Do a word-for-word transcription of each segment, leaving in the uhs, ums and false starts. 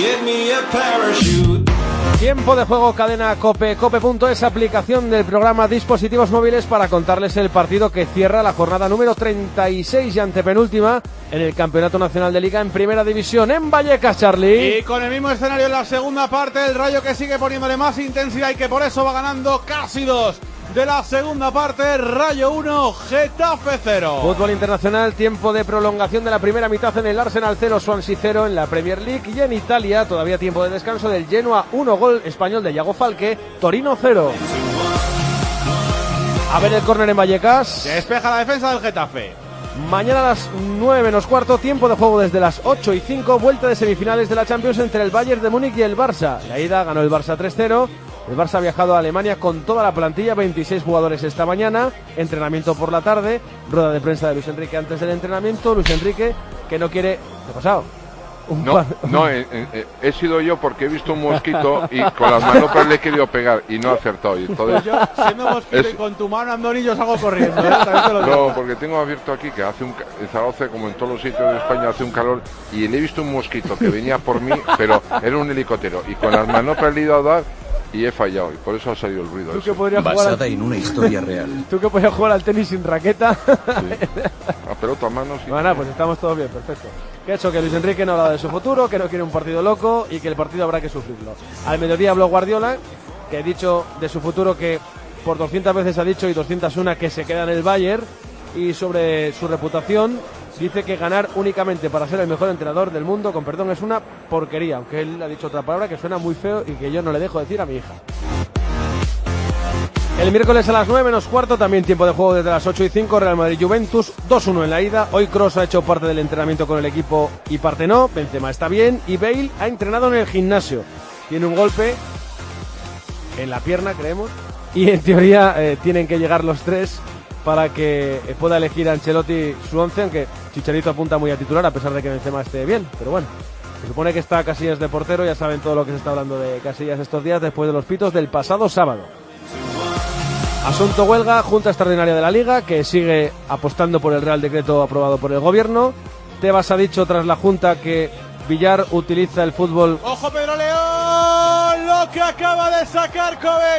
Give me a parachute. Tiempo de juego, cadena COPE, cope.es, aplicación del programa Dispositivos Móviles para contarles el partido que cierra la jornada número treinta y seis y antepenúltima en el Campeonato Nacional de Liga en Primera División en Vallecas, Charlie. Y con el mismo escenario en la segunda parte, el Rayo que sigue poniéndole más intensidad y que por eso va ganando casi dos de la segunda parte. Rayo uno, Getafe cero. Fútbol internacional, tiempo de prolongación de la primera mitad en el Arsenal cero, Swansea cero en la Premier League, y en Italia todavía tiempo de descanso del Genoa uno, gol español de Iago Falque, Torino cero. A ver el córner en Vallecas. Se despeja la defensa del Getafe. Mañana a las nueve menos cuarto, tiempo de juego desde las ocho y cinco, vuelta de semifinales de la Champions entre el Bayern de Múnich y el Barça. La ida ganó el Barça tres cero. El Barça ha viajado a Alemania con toda la plantilla, veintiséis jugadores esta mañana, entrenamiento por la tarde, rueda de prensa de Luis Enrique antes del entrenamiento. Luis Enrique, que no quiere... ¿Qué ha pasado? Un no, par... no eh, eh, he sido yo porque he visto un mosquito y con las manoplas le he querido pegar y no he acertado. Y entonces, yo, siendo mosquito es... y con tu mano Andoni, yo salgo corriendo, ¿eh? Te lo no, porque tengo abierto aquí que hace un... En Zaragoza, como en todos los sitios de España, hace un calor y le he visto un mosquito que venía por mí, pero era un helicóptero y con las manoplas le he ido a dar y he fallado y por eso ha salido el ruido. ¿Tú que podrías Basada jugar al... en una historia real. ¿Tú que podrías jugar al tenis sin raqueta? Sí. A pelota a manos. Y... Bueno, pues estamos todos bien, perfecto. Que ha hecho que Luis Enrique no habla de su futuro, que no quiere un partido loco y que el partido habrá que sufrirlo. Al mediodía habló Guardiola, que ha dicho de su futuro que por doscientas veces ha dicho y doscientas una que se queda en el Bayern, y sobre su reputación dice que ganar únicamente para ser el mejor entrenador del mundo, con perdón, es una porquería, aunque él ha dicho otra palabra que suena muy feo y que yo no le dejo decir a mi hija. El miércoles a las nueve menos cuarto, también tiempo de juego desde las ocho y cinco, Real Madrid-Juventus, dos uno en la ida. Hoy Kroos ha hecho parte del entrenamiento con el equipo y parte no, Benzema está bien y Bale ha entrenado en el gimnasio. Tiene un golpe en la pierna, creemos, y en teoría eh, tienen que llegar los tres para que pueda elegir a Ancelotti su once, aunque Chicharito apunta muy a titular a pesar de que Benzema esté bien, pero bueno, se supone que está Casillas de portero. Ya saben todo lo que se está hablando de Casillas estos días después de los pitos del pasado sábado. Asunto huelga, Junta Extraordinaria de la Liga, que sigue apostando por el Real Decreto aprobado por el Gobierno. Tebas ha dicho tras la Junta que Villar utiliza el fútbol... ¡Ojo Pedro León! ¡Lo que acaba de sacar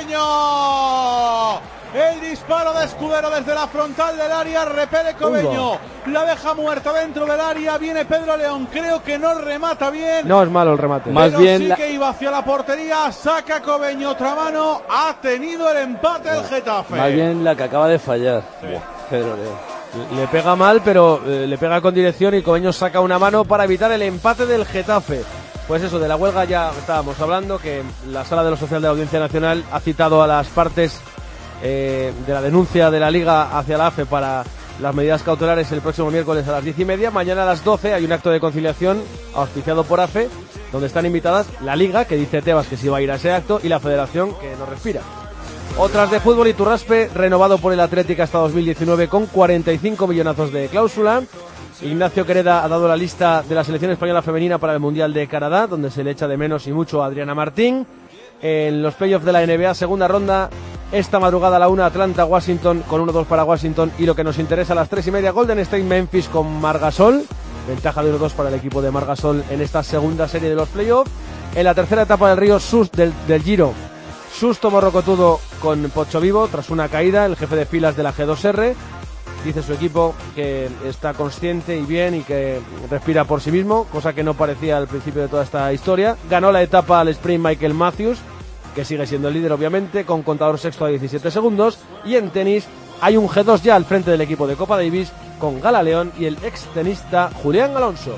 Cobeño! El disparo de Escudero desde la frontal del área, repele Cobeño, la deja muerta dentro del área, viene Pedro León, creo que no remata bien. No es malo el remate. Pero más bien sí la... que iba hacia la portería, saca Cobeño, otra mano, ha tenido el empate el Getafe. Más bien la que acaba de fallar. Sí. Pedro León. Le pega mal, pero eh, le pega con dirección y Cobeño saca una mano para evitar el empate del Getafe. Pues eso, de la huelga ya estábamos hablando, que la Sala de lo Social de la Audiencia Nacional ha citado a las partes Eh, de la denuncia de la Liga hacia la A F E para las medidas cautelares el próximo miércoles a las diez y media. Mañana a las doce hay un acto de conciliación auspiciado por A F E, donde están invitadas la Liga, que dice Tebas que sí va a ir a ese acto, y la Federación, que no respira. Otras de fútbol, Iturraspe renovado por el Atlético hasta dos mil diecinueve con cuarenta y cinco millonazos de cláusula. Ignacio Quereda ha dado la lista de la selección española femenina para el Mundial de Canadá, donde se le echa de menos y mucho a Adriana Martín. En los playoffs de la N B A, segunda ronda, esta madrugada a la una, Atlanta-Washington con uno dos para Washington, y lo que nos interesa a las tres y media, Golden State-Memphis con Margasol, ventaja de uno dos para el equipo de Margasol en esta segunda serie de los playoffs. En la tercera etapa del Río Sus del, del Giro, susto morrocotudo con Pocho Vivo tras una caída. El jefe de filas de la G dos R dice su equipo que está consciente y bien y que respira por sí mismo, cosa que no parecía al principio de toda esta historia. Ganó la etapa al sprint Michael Matthews, que sigue siendo el líder obviamente, con contador sexto a diecisiete segundos. Y en tenis hay un G dos ya al frente del equipo de Copa Davis, con Gala León y el ex tenista Julián Alonso.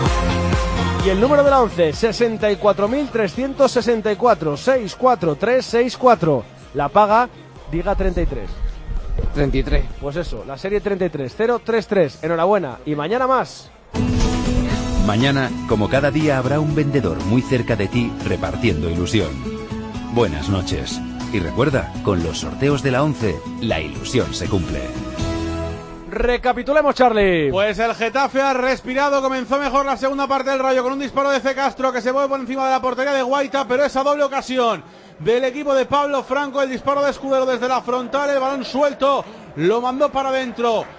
Y el número de la once, sesenta y cuatro mil trescientos sesenta y cuatro, seis cuatro tres seis cuatro. La paga, diga treinta y tres. treinta y tres. Pues eso, la serie treinta y tres, cero tres tres. Enhorabuena, y mañana más. Mañana, como cada día, habrá un vendedor muy cerca de ti repartiendo ilusión. Buenas noches. Y recuerda, con los sorteos de la once, la ilusión se cumple. Recapitulemos, Charlie. Pues el Getafe ha respirado, comenzó mejor la segunda parte del Rayo con un disparo de C. Castro que se mueve por encima de la portería de Guaita, pero esa doble ocasión del equipo de Pablo Franco, el disparo de Escudero desde la frontal, el balón suelto, lo mandó para adentro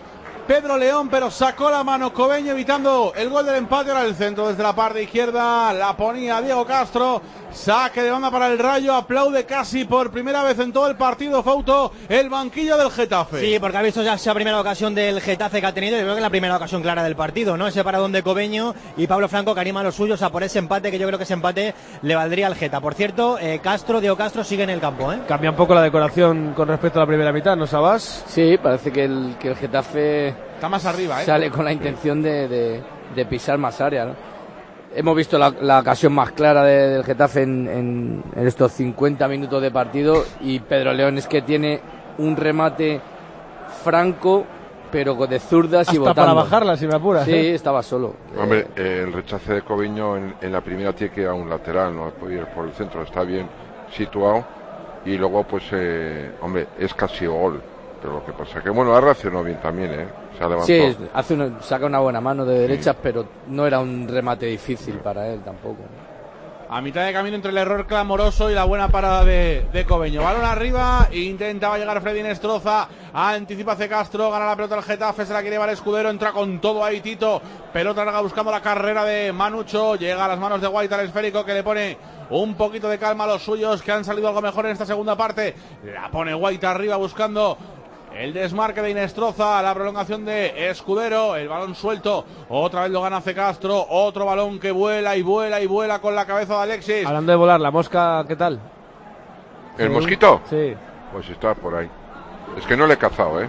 Pedro León, pero sacó la mano Cobeño evitando el gol del empate. Ahora el centro desde la parte izquierda, la ponía Diego Castro, saque de banda para el Rayo, aplaude casi por primera vez en todo el partido, Fauto, el banquillo del Getafe. Sí, porque ha visto ya esa primera ocasión del Getafe que ha tenido, yo creo que es la primera ocasión clara del partido, ¿no? Ese paradón de Cobeño y Pablo Franco que anima a los suyos a por ese empate, que yo creo que ese empate le valdría al Geta. Por cierto, eh, Castro, Diego Castro sigue en el campo, ¿eh? Cambia un poco la decoración con respecto a la primera mitad, ¿no, Sabás? Sí, parece que el, que el Getafe está más arriba, ¿eh? Sale con la intención de, de, de pisar más área, ¿no? Hemos visto la, la ocasión más clara de, del Getafe en, en, en estos cincuenta minutos de partido, y Pedro León es que tiene un remate franco, pero de zurdas. Hasta y botando. Para bajarla, si me apuras. Sí, ¿eh? estaba solo. Hombre, eh, el rechace de Cobeño en, en la primera tiene que ir a un lateral, no puede ir por el centro, está bien situado, y luego pues, eh, hombre, es casi gol. Pero lo que pasa es que, bueno, ha reaccionado bien también, ¿eh? Se ha levantado. Sí, hace una, saca una buena mano de derechas, sí. Pero no era un remate difícil para él tampoco. A mitad de camino entre el error clamoroso y la buena parada de, de Cobeño. Balón arriba, intentaba llegar Freddy Nestroza, anticipa C. Castro, gana la pelota el Getafe, se la quiere llevar Escudero, entra con todo ahí Tito, pelota larga buscando la carrera de Manucho, llega a las manos de Guaita, el esférico que le pone un poquito de calma a los suyos, que han salido algo mejor en esta segunda parte. La pone Guaita arriba buscando el desmarque de Inestroza, la prolongación de Escudero, el balón suelto, otra vez lo gana C. Castro, otro balón que vuela y vuela y vuela con la cabeza de Alexis. Hablando de volar, la mosca, ¿qué tal? ¿El ¿Sí? mosquito? Sí. Pues está por ahí. Es que no le he cazado, ¿eh?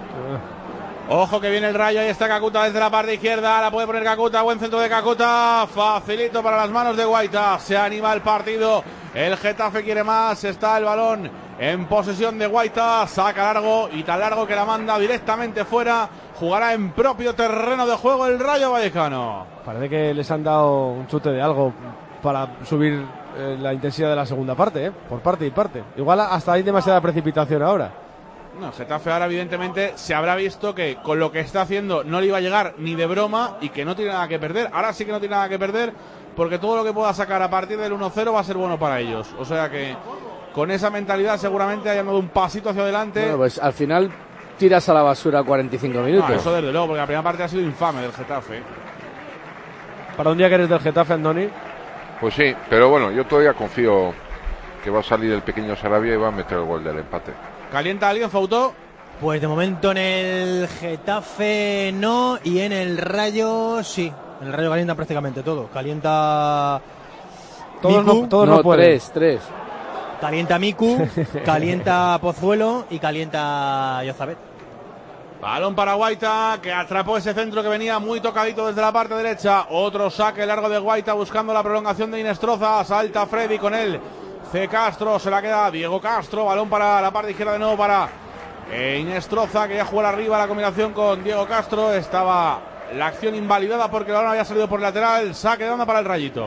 Ojo que viene el Rayo, ahí está Kakuta desde la parte izquierda, la puede poner Kakuta, buen centro de Kakuta, facilito para las manos de Guaita, se anima el partido, el Getafe quiere más, está el balón en posesión de Guaita, saca largo y tan largo que la manda directamente fuera, jugará en propio terreno de juego el Rayo Vallecano. Parece que les han dado un chute de algo para subir eh, la intensidad de la segunda parte, ¿eh? Por parte y parte, igual hasta hay demasiada precipitación ahora. No, el Getafe ahora evidentemente se habrá visto que con lo que está haciendo no le iba a llegar ni de broma y que no tiene nada que perder. Ahora sí que no tiene nada que perder porque todo lo que pueda sacar a partir del uno cero va a ser bueno para ellos. O sea que con esa mentalidad seguramente hayan dado un pasito hacia adelante. Bueno, pues al final tiras a la basura cuarenta y cinco minutos. No, eso desde luego, porque la primera parte ha sido infame del Getafe. ¿Para un día que eres del Getafe, Andoni? Pues sí, pero bueno, yo todavía confío que va a salir el pequeño Sarabia y va a meter el gol del empate. ¿Calienta alguien, Fauto? Pues de momento en el Getafe no, y en el Rayo sí. En el Rayo calienta prácticamente todo. Calienta todos Miku, no, todos no, no pueden. tres, tres. Calienta Miku, calienta Pozuelo y calienta Yozabet. Balón para Guaita, que atrapó ese centro que venía muy tocadito desde la parte derecha. Otro saque largo de Guaita buscando la prolongación de Inestroza. Salta Freddy con él. C. Castro, se la queda Diego Castro, balón para la parte izquierda de nuevo para eh, Inestroza, que ya jugar arriba la combinación con Diego Castro, estaba la acción invalidada porque el balón había salido por lateral, saque de onda para el Rayito.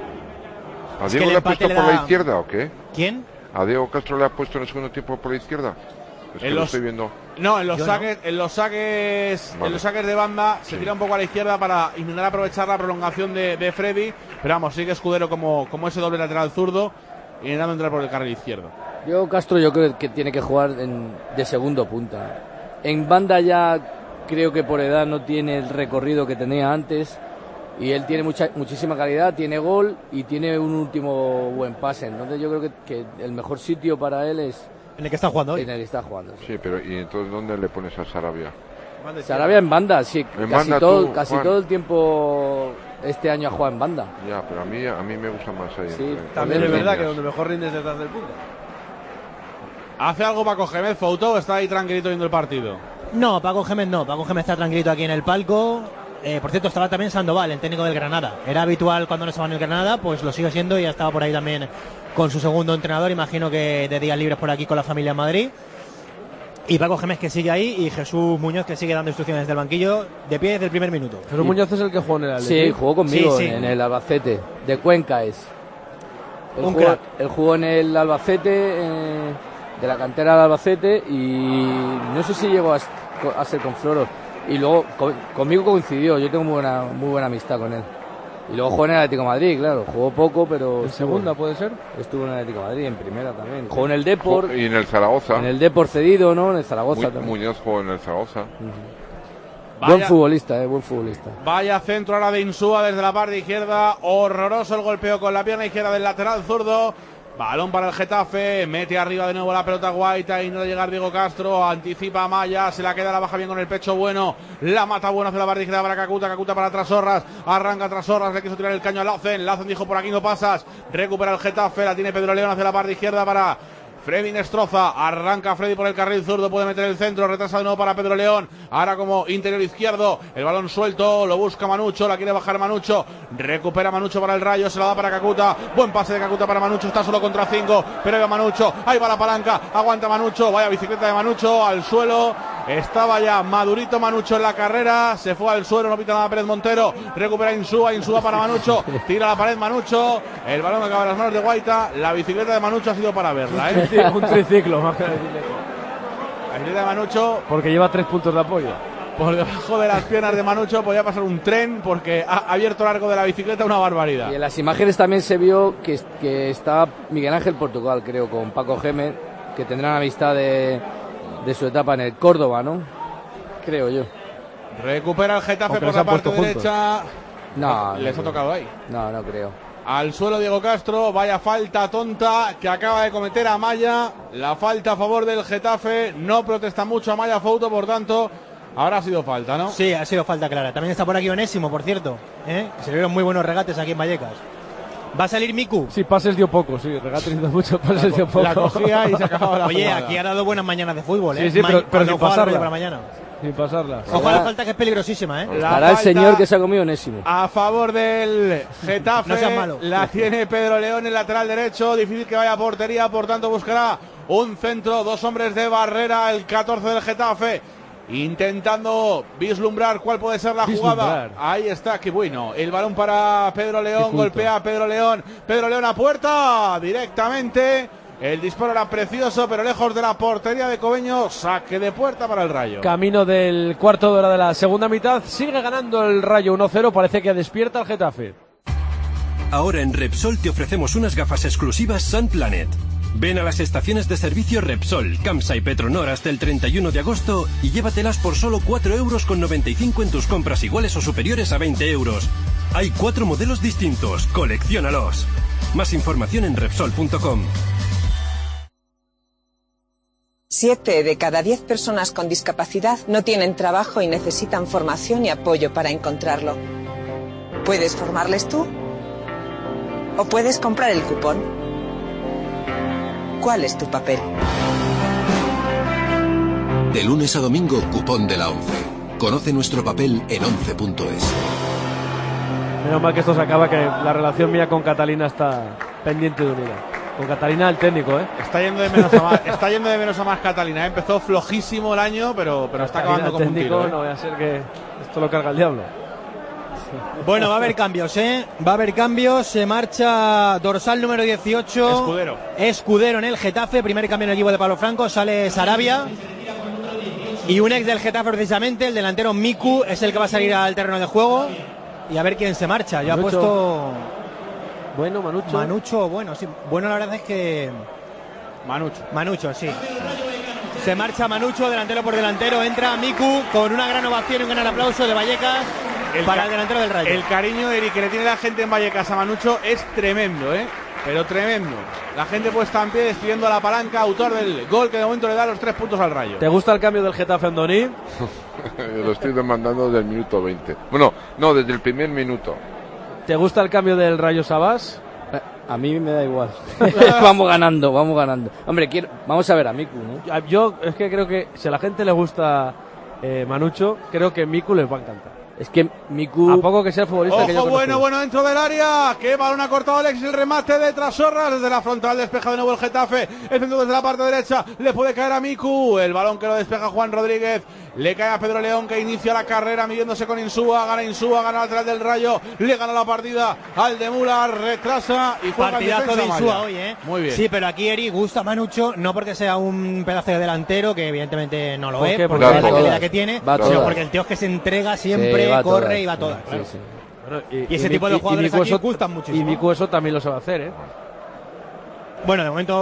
¿A Diego le ha puesto por da... la izquierda o qué? ¿Quién? ¿A Diego Castro le ha puesto en el segundo tiempo por la izquierda? Es que en lo los... estoy viendo. No, en los Yo saques, no. en los saques, vale. en los saques de banda se sí. tira un poco a la izquierda para intentar aprovechar la prolongación de, de Freddy, pero vamos, sigue Escudero como, como ese doble lateral zurdo, intentando entrar por el carril izquierdo. Yo, Castro, yo creo que tiene que jugar en, de segundo punta. En banda ya creo que por edad no tiene el recorrido que tenía antes, y él tiene mucha, muchísima calidad, tiene gol y tiene un último buen pase. Entonces yo creo que, que el mejor sitio para él es en el que está jugando hoy. En el que está jugando. Sí, pero ¿y entonces dónde le pones a Sarabia? Sarabia en banda, sí. En casi banda todo, tú, casi Juan. todo el tiempo este año ha jugado en banda. Ya, pero a mí a mí me gusta más ahí. Sí, entre, también es verdad que donde mejor rindes detrás del punto. ¿Hace algo Paco Gémez, Fauto, o está ahí tranquilito viendo el partido? No, Paco Gémez no. Paco Gémez está tranquilito aquí en el palco. Eh, por cierto, estaba también Sandoval, el técnico del Granada. Era habitual cuando no estaba en el Granada, pues lo sigue siendo, y ya estaba por ahí también con su segundo entrenador, imagino que de días libres por aquí con la familia en Madrid. Y Paco Gémez que sigue ahí, y Jesús Muñoz que sigue dando instrucciones del banquillo de pie desde el primer minuto. Jesús Muñoz es el que jugó en el Atlético. Sí, jugó conmigo sí, sí. en el Albacete, de Cuenca es. Él Un jugó, crack. Él jugó en el Albacete, eh, de la cantera del Albacete, y no sé si llegó a, a ser con Floro. Y luego con, conmigo coincidió, yo tengo muy buena, muy buena amistad con él. Y luego jugó en el Atlético de Madrid, claro, jugó poco, pero... ¿En segunda puede ser? Estuvo en el Atlético de Madrid, en primera también. Jugó en el Depor. Y en el Zaragoza. En el Depor cedido, ¿no? En el Zaragoza Mu también. Muñoz jugó en el Zaragoza. Uh-huh. Vaya, buen futbolista, eh, buen futbolista. Vaya centro ahora de Insúa desde la parte izquierda. Horroroso el golpeo con la pierna izquierda del lateral zurdo. Balón para el Getafe, mete arriba de nuevo la pelota Guaita y no llegar Diego Castro, anticipa a Maya, se la queda, la baja bien con el pecho bueno, la mata bueno hacia la parte izquierda para Kakuta, Kakuta para Trasorras, arranca Trasorras, le quiso tirar el caño a Lacen, Lacen dijo por aquí no pasas, recupera el Getafe, la tiene Pedro León hacia la parte izquierda para Freddy Nestroza, arranca Freddy por el carril zurdo, puede meter el centro, retrasa de nuevo para Pedro León, ahora como interior izquierdo, el balón suelto, lo busca Manucho, la quiere bajar Manucho, recupera Manucho para el Rayo, se la da para Kakuta, buen pase de Kakuta para Manucho, está solo contra cinco, pero ahí va Manucho, ahí va la palanca, aguanta Manucho, vaya bicicleta de Manucho, al suelo, estaba ya madurito Manucho en la carrera, se fue al suelo, no pita nada Pérez Montero, recupera Insúa, Insúa para Manucho, tira la pared Manucho, el balón acaba en las manos de Guaita, la bicicleta de Manucho ha sido para verla, ¿eh? Un triciclo más que la bicicleta. La bicicleta de Manucho, porque lleva tres puntos de apoyo. Por debajo de las piernas de Manucho podía pasar un tren porque ha abierto el arco de la bicicleta, una barbaridad. Y en las imágenes también se vio que, que está Miguel Ángel Portugal, creo, con Paco Gémez, que tendrán amistad de, de su etapa en el Córdoba, ¿no? Creo yo. Recupera el Getafe por la parte derecha. No, les no ha tocado ahí. No, no creo. Al suelo Diego Castro, vaya falta tonta que acaba de cometer Amaya, la falta a favor del Getafe, no protesta mucho Amaya Fouto, por tanto, ahora ha sido falta, ¿no? Sí, ha sido falta clara. También está por aquí Onésimo, por cierto, ¿eh? Que se vieron muy buenos regates aquí en Vallecas. ¿Va a salir Miku? Sí, pases dio poco, sí, regates dio mucho, pases dio poco. La cogía y se acababa la Oye, jugada. aquí ha dado buenas mañanas de fútbol, ¿eh? Sí, sí, pero, pero sin pasarla. Para mañana. Sin pasarla. Ojo a la falta, que es peligrosísima, ¿eh? Estará el señor que se ha comido Onésimo. A favor del Getafe, no seas malo. La tiene Pedro León, el lateral derecho, difícil que vaya a portería, por tanto buscará un centro, dos hombres de barrera, el catorce del Getafe, intentando vislumbrar cuál puede ser la jugada. Ahí está, qué bueno. El balón para Pedro León, golpea a Pedro León, Pedro León a puerta, directamente. El disparo era precioso, pero lejos de la portería de Cobeño. Saque de puerta para el Rayo. Camino del cuarto de hora de la segunda mitad. Sigue ganando el Rayo uno cero. Parece que despierta el Getafe. Ahora en Repsol te ofrecemos unas gafas exclusivas Sun Planet. Ven a las estaciones de servicio Repsol, Campsa y Petronor hasta el treinta y uno de agosto y llévatelas por solo cuatro euros con noventa y cinco en tus compras iguales o superiores a veinte euros. Hay cuatro modelos distintos. Colecciónalos. Más información en Repsol punto com. Siete de cada diez personas con discapacidad no tienen trabajo y necesitan formación y apoyo para encontrarlo. ¿Puedes formarles tú? ¿O puedes comprar el cupón? ¿Cuál es tu papel? De lunes a domingo, cupón de la ONCE. Conoce nuestro papel en once punto es. Menos mal que esto se acaba, que la relación mía con Catalina está pendiente de unidad. Con Catalina el técnico, ¿eh? Está yendo de menos a más, está yendo de menos a más Catalina, ¿eh? Empezó flojísimo el año, pero, pero está Catalina, acabando como un técnico, tiro, ¿eh? No vaya a ser que esto lo carga el diablo. Bueno, va a haber cambios, ¿eh? Va a haber cambios. Se marcha dorsal número dieciocho. Escudero. Escudero en el Getafe. Primer cambio en el equipo de Pablo Franco. Sale Sarabia. Y un ex del Getafe, precisamente, el delantero Miku, es el que va a salir al terreno de juego. Y a ver quién se marcha. Ya ha puesto... Bueno, Manucho. Manucho, bueno, sí. Bueno, la verdad es que... Manucho. Manucho, sí. Se marcha Manucho, delantero por delantero. Entra Miku con una gran ovación y un gran aplauso de Vallecas el para el delantero del Rayo. El cariño, Eric, que le tiene la gente en Vallecas a Manucho es tremendo, ¿eh? Pero tremendo. La gente puesta en pie despidiendo a la palanca, autor del gol que de momento le da los tres puntos al Rayo. ¿Te gusta el cambio del Getafe, Andoni? Lo estoy demandando desde el minuto veinte. Bueno, no, desde el primer minuto. ¿Te gusta el cambio del Rayo Sabás? A mí me da igual. Vamos ganando, vamos ganando. Hombre, quiero, vamos a ver a Miku, ¿no? Yo es que creo que si a la gente le gusta eh, Manucho, creo que Miku les va a encantar. Es que Miku... A poco que sea el futbolista Ojo, que yo bueno, bueno, dentro del área. Qué balón ha cortado Alex, el remate de Trasorras desde la frontal, despeja de nuevo el Getafe. El centro desde la parte derecha, le puede caer a Miku. El balón que lo despeja Juan Rodríguez. Le cae a Pedro León, que inicia la carrera midiéndose con Insúa. Gana Insúa, gana el lateral del Rayo. Le gana la partida al de Mula, retrasa y juega partidazo de Insúa Maya. hoy, ¿eh? Muy bien. Sí, pero aquí Eri gusta Manucho, no porque sea un pedazo de delantero, que evidentemente no lo ¿Por es, qué? porque Porque es la va calidad todas. que tiene, Va sino todas. porque el tío es que se entrega siempre, Sí, va corre todas. y va a todas. Sí, Claro. sí. Bueno, y, Y ese tipo de jugadores Miku aquí eso- gustan muchísimo. Y Miku eso también lo sabe hacer, ¿eh? Bueno, de momento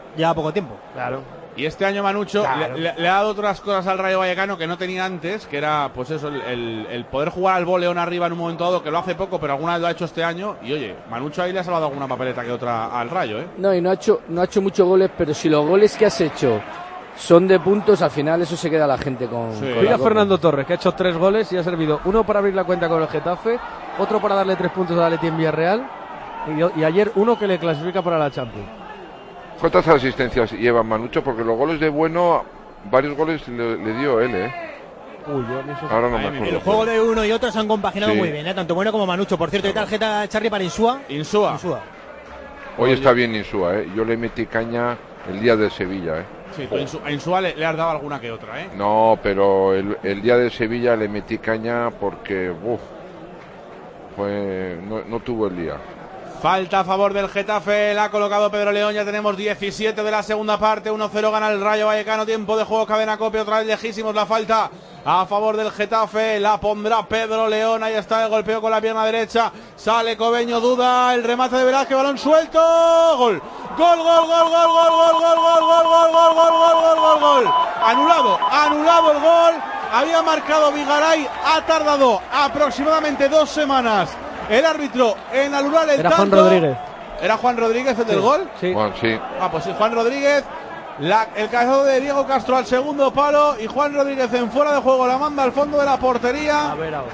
lleva poco tiempo. Claro. Y este año Manucho Claro. le, le- le ha dado otras cosas al Rayo Vallecano que no tenía antes, que era pues eso, el, el- el poder jugar al voleón arriba en un momento dado, que lo hace poco, pero alguna vez lo ha hecho este año. Y oye, Manucho ahí le ha salvado alguna papeleta que otra al Rayo, ¿eh? No, y no ha hecho, no ha hecho muchos goles, pero si los goles que has hecho son de puntos, al final eso se queda la gente con. Sí. con Mira la a copa. Fernando Torres, que ha hecho tres goles y ha servido uno para abrir la cuenta con el Getafe, otro para darle tres puntos al Atleti en Villarreal y, y ayer uno que le clasifica para la Champions. ¿Cuántas asistencias lleva Manucho? Porque los goles de Bueno, varios goles le, le dio él, ¿eh? Uy, yo ni eso sé. Ahora no me Ay, acuerdo. El juego de uno y otro se han compaginado Sí. muy bien, ¿eh? Tanto Bueno como Manucho. Por cierto, hay tarjeta Charlie para Insúa. Insúa. Insúa. Hoy está bien Insúa, ¿eh? Yo le metí caña el día de Sevilla, ¿eh? Sí, tú a Insúa- a Insúa le, le has dado alguna que otra, ¿eh? No, pero el, el día de Sevilla le metí caña porque, uff, fue, no, no tuvo el día. Falta a favor del Getafe, la ha colocado Pedro León, ya tenemos diecisiete de la segunda parte, uno cero gana el Rayo Vallecano, tiempo de juego, cadena copia, otra vez lejísimos la falta a favor del Getafe, la pondrá Pedro León, ahí está el golpeo con la pierna derecha, sale Cobeño, duda, el remate de Velázquez, balón suelto, gol, gol, gol, gol, gol, gol, gol, gol, gol, gol, gol, gol, gol, gol, gol, gol, gol, anulado, anulado el gol, había marcado Vigaray, ha tardado aproximadamente dos semanas el árbitro en anular el Era tanto. Juan Rodríguez. ¿Era Juan Rodríguez el del gol? Sí. Bueno, sí. Ah, pues sí, Juan Rodríguez. La, el cabezazo de Diego Castro al segundo palo y Juan Rodríguez en fuera de juego la manda al fondo de la portería. A ver ahora.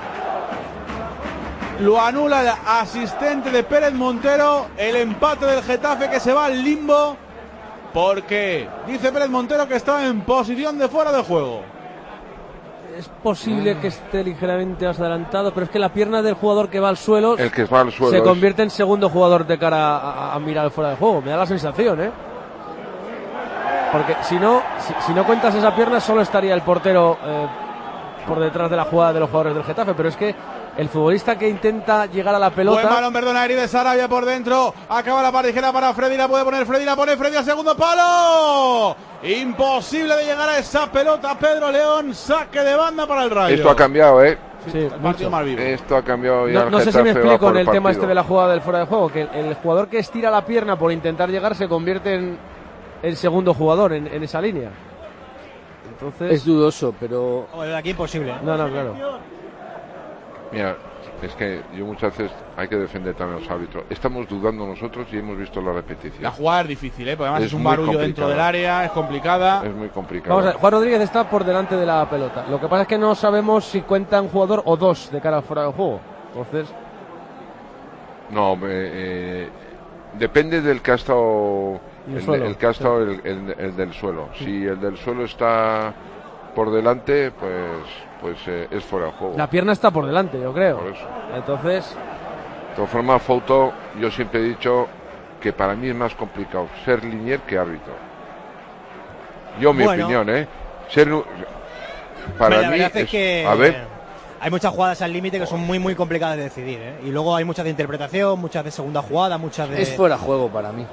Lo anula el asistente de Pérez Montero. El empate del Getafe que se va al limbo porque dice Pérez Montero que estaba en posición de fuera de juego. Es posible que esté ligeramente más adelantado, pero es que la pierna del jugador que va al suelo, El que va al suelo se es- convierte en segundo jugador de cara a, a- a mirar fuera de juego. Me da la sensación, ¿eh? Porque si no, si, si no cuentas esa pierna, solo estaría el portero eh, por detrás de la jugada de los jugadores del Getafe. Pero es que el futbolista que intenta llegar a la pelota. Buen balón, perdona, Eri de Sarabia por dentro. Acaba la parejera para Freddy, la puede poner Freddy, la pone Freddy al segundo palo. Imposible de llegar a esa pelota. Pedro León, saque de banda para el Rayo. Esto ha cambiado, ¿eh? Sí, El partido mucho. más vivo. Esto ha cambiado. Ya No, el no sé si me Getafe va explico por en el tema partido. este de la jugada del fuera de juego, que el, el jugador que estira la pierna por intentar llegar se convierte en el segundo jugador en, en esa línea. Entonces, Es dudoso, pero O de aquí imposible. ¿eh? no, no, claro. Mira, es que yo muchas veces hay que defender también a los árbitros. Estamos dudando nosotros y hemos visto la repetición. La jugada es difícil, ¿eh? Porque además es, Es un muy barullo complicada. dentro del área, es complicada. Es muy complicado. Vamos a ver, Juan Rodríguez está por delante de la pelota. Lo que pasa es que no sabemos si cuenta un jugador o dos de cara al fuera de juego. Entonces, No, eh, eh, depende del que ha estado El el, suelo, el que ha estado el, el- el del suelo. Si el del suelo está por delante, pues pues eh, es fuera de juego. la pierna está por delante, yo creo. Por eso. Entonces, De todas formas, Fouto, yo siempre he dicho que para mí es más complicado ser linier que árbitro. Yo, mi Bueno. opinión, ¿eh? Ser, para Hombre, la mí, verdad es es- que a ver, hay muchas jugadas al límite que son muy muy complicadas de decidir, ¿eh? Y luego hay muchas de interpretación, muchas de segunda jugada, muchas de... es fuera juego para mí.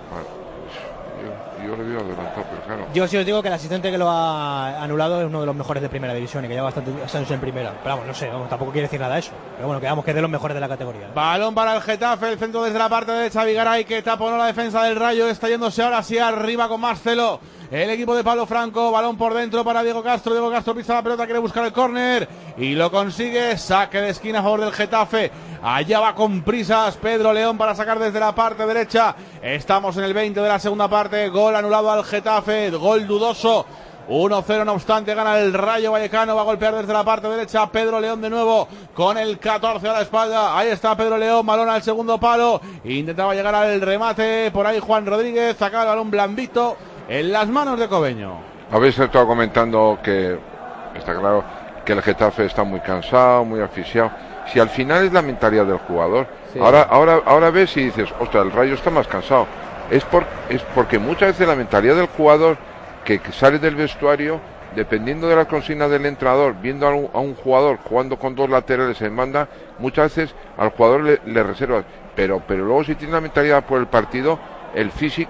yo, yo le veo adelantado, pero claro. Yo sí os digo que el asistente que lo ha anulado es uno de los mejores de primera división y que lleva bastantes años en primera. Pero vamos, no sé, vamos, tampoco quiere decir nada eso. Pero bueno, que vamos que es de los mejores de la categoría. Balón para el Getafe, el centro desde la parte derecha, Vigaray que taponó la defensa del Rayo, está yéndose ahora sí arriba con Marcelo. El equipo de Pablo Franco, balón por dentro para Diego Castro, Diego Castro pisa la pelota, quiere buscar el córner y lo consigue, saque de esquina a favor del Getafe. Allá va con prisas Pedro León para sacar desde la parte derecha. Estamos en el veinte de la segunda parte, gol anulado al Getafe, gol dudoso. uno cero, no obstante, gana el Rayo Vallecano, va a golpear desde la parte derecha Pedro León de nuevo con el catorce a la espalda. Ahí está Pedro León, balón al segundo palo, intentaba llegar al remate, por ahí Juan Rodríguez, sacaba el balón blandito en las manos de Cobeño. Habéis estado comentando que está claro que el Getafe está muy cansado, muy asfixiado. Si al final es la mentalidad del jugador, Sí. ahora, ahora, ahora ves y dices, ostras, el Rayo está más cansado. Es, por, es porque muchas veces la mentalidad del jugador que, que sale del vestuario, dependiendo de la consigna del entrenador, viendo a un, a un jugador jugando con dos laterales en banda, muchas veces al jugador le, le reservas. Pero, pero luego si tiene la mentalidad por el partido, el físico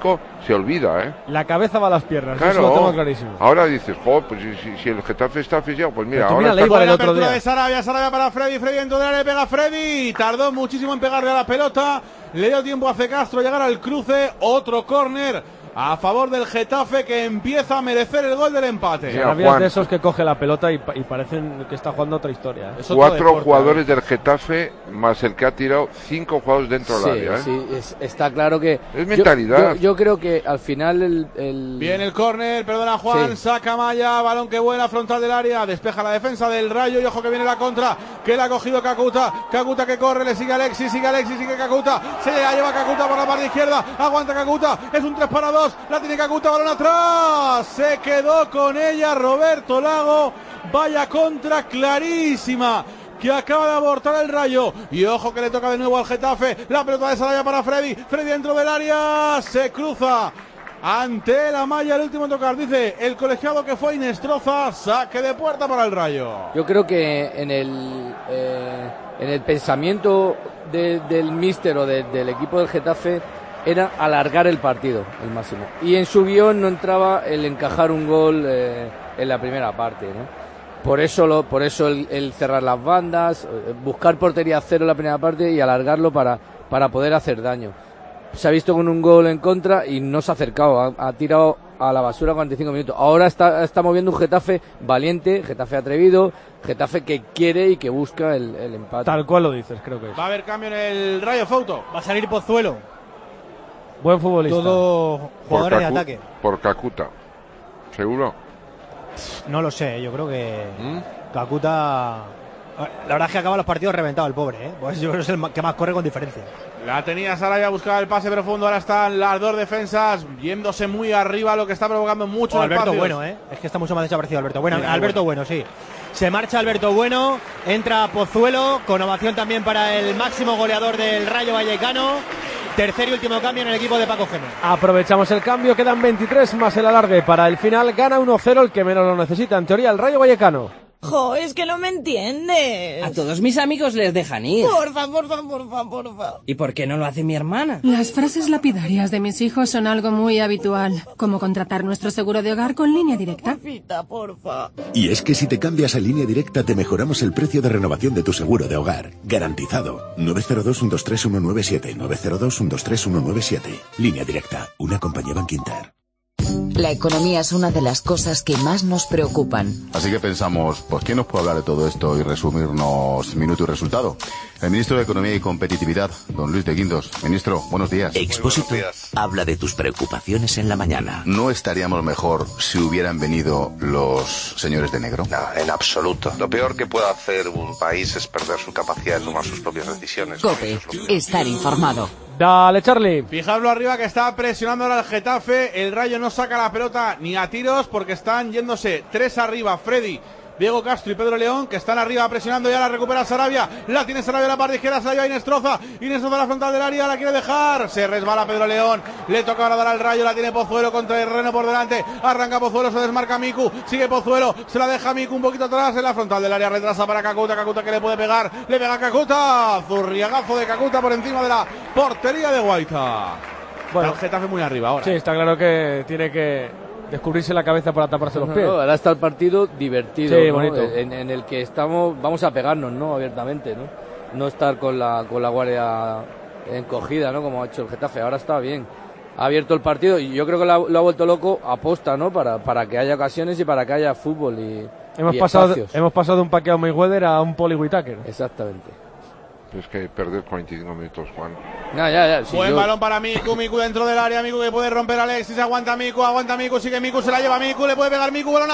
se olvida, ¿eh? La cabeza va a las piernas, claro, eso lo tengo clarísimo. Ahora dices, joder, pues si, si, si el Getafe está asfixiado, pues mira, Pero ahora mira, está... el otro día. de Sarabia, Sarabia para Freddy, Freddy dentro de la área, pega Freddy, tardó muchísimo en pegarle a la pelota, le dio tiempo a Castro llegar al cruce, otro córner a favor del Getafe que empieza a merecer el gol del empate. Sí, Sarabia es de esos que coge la pelota y, y parecen que está jugando otra historia. ¿eh? Cuatro deporte, jugadores ¿eh? del Getafe más el que ha tirado cinco jugadores dentro sí, del área. ¿eh? Sí, es, está claro que... Es mentalidad. Yo, yo, yo creo que al final el... el... Viene el córner, perdona Juan, sí. Saca Maya, balón que vuela, frontal del área, despeja la defensa del Rayo y ojo que viene la contra, que la ha cogido Kakuta, Kakuta que corre, le sigue Alexis, sigue Alexis, sigue Kakuta, se la lleva Kakuta por la parte izquierda, aguanta Kakuta, es un tres para dos, la tiene Kakuta, balón atrás, se quedó con ella Roberto Lago, vaya contra clarísima que acaba de abortar el Rayo, y ojo que le toca de nuevo al Getafe, la pelota de Sarabia para Freddy, Freddy dentro del área, se cruza ante la malla, el último tocar, dice el colegiado que fue Inestroza, saque de puerta para el Rayo. Yo creo que en el eh, en el pensamiento de, del míster o de, del equipo del Getafe era alargar el partido, el máximo. Y en su guión no entraba el encajar un gol eh, en la primera parte, ¿no? Por eso, lo, por eso el, el cerrar las bandas, buscar portería cero en la primera parte y alargarlo para, para poder hacer daño. Se ha visto con un gol en contra y no se ha acercado, ha, ha tirado a la basura cuarenta y cinco minutos. Ahora está, está moviendo un Getafe valiente, Getafe atrevido, Getafe que quiere y que busca el, el empate. Tal cual lo dices, creo que es. Va a haber cambio en el Rayo, Fauto. Va a salir Pozuelo. Buen futbolista. Todo jugadores de ataque. Por Kakuta. ¿Seguro? No lo sé, yo creo que ¿Mm? Kakuta... La verdad es que acaba los partidos reventado el pobre, ¿eh? Pues yo creo que es el que más corre con diferencia. La tenía Sarabia, buscaba el pase profundo, ahora están las dos defensas yéndose muy arriba, lo que está provocando mucho oh, Alberto espacios. Bueno, ¿eh? Es que está mucho más desaparecido Alberto Bueno. Mira, Alberto bueno. bueno, sí. Se marcha Alberto Bueno, entra Pozuelo, con ovación también para el máximo goleador del Rayo Vallecano. Tercer y último cambio en el equipo de Paco Gémez. Aprovechamos el cambio, quedan veintitrés más el alargue. Para el final gana uno cero el que menos lo necesita, en teoría el Rayo Vallecano. Jo, es que no me entiendes. A todos mis amigos les dejan ir. Porfa, porfa, porfa, porfa. ¿Y por qué no lo hace mi hermana? Las frases lapidarias de mis hijos son algo muy habitual, como contratar nuestro seguro de hogar con Línea Directa. Porfita, porfa. Y es que si te cambias a Línea Directa te mejoramos el precio de renovación de tu seguro de hogar. Garantizado. nueve cero dos, uno dos tres, uno nueve siete. nueve cero dos, uno dos tres, uno nueve siete. Línea Directa. Una compañía Bankinter. La economía es una de las cosas que más nos preocupan. Así que pensamos, pues ¿quién nos puede hablar de todo esto y resumirnos minuto y resultado? El ministro de Economía y Competitividad, don Luis de Guindos. Ministro, buenos días. Expósito habla de tus preocupaciones en la mañana. ¿No estaríamos mejor si hubieran venido los señores de negro? No, en absoluto. Lo peor que puede hacer un país es perder su capacidad de tomar sus propias decisiones. COPE, estar informado. Dale, Charlie. Fijarlo arriba que está presionando ahora el Getafe. El Rayo no saca la pelota ni a tiros porque están yéndose tres arriba. Freddy, Diego Castro y Pedro León, que están arriba presionando, ya la recupera Sarabia, la tiene Sarabia a la parte izquierda, Sarabia Inestroza, Inestroza a la frontal del área, la quiere dejar, se resbala Pedro León, le toca ahora dar al Rayo, la tiene Pozuelo contra el Reno por delante, arranca Pozuelo, se desmarca Miku, sigue Pozuelo, se la deja Miku un poquito atrás, en la frontal del área, retrasa para Kakuta, Kakuta que le puede pegar, le pega Kakuta, zurriagazo de Kakuta por encima de la portería de Guaita. Bueno, el Getafe muy arriba ahora. Sí, está claro que tiene que descubrirse la cabeza para taparse los pies. No, ahora está el partido divertido, sí, ¿no? bonito. En, en el que estamos, vamos a pegarnos, ¿no? Abiertamente, ¿no? No estar con la con la guardia encogida, ¿no? Como ha hecho el Getafe. Ahora está bien. Ha abierto el partido y yo creo que lo ha, lo ha vuelto loco aposta, ¿no? Para, para que haya ocasiones y para que haya fútbol y hemos y pasado espacios. hemos pasado de un paqueo Mayweather a un Poli Whittaker. Exactamente. Es que perder cuarenta y cinco minutos, Juan. No, ya, ya, si Buen yo... balón para Miku, Miku dentro del área, Miku que puede romper a Alexis, aguanta Miku, aguanta Miku, sigue Miku, se la lleva Miku, le puede pegar Miku, balón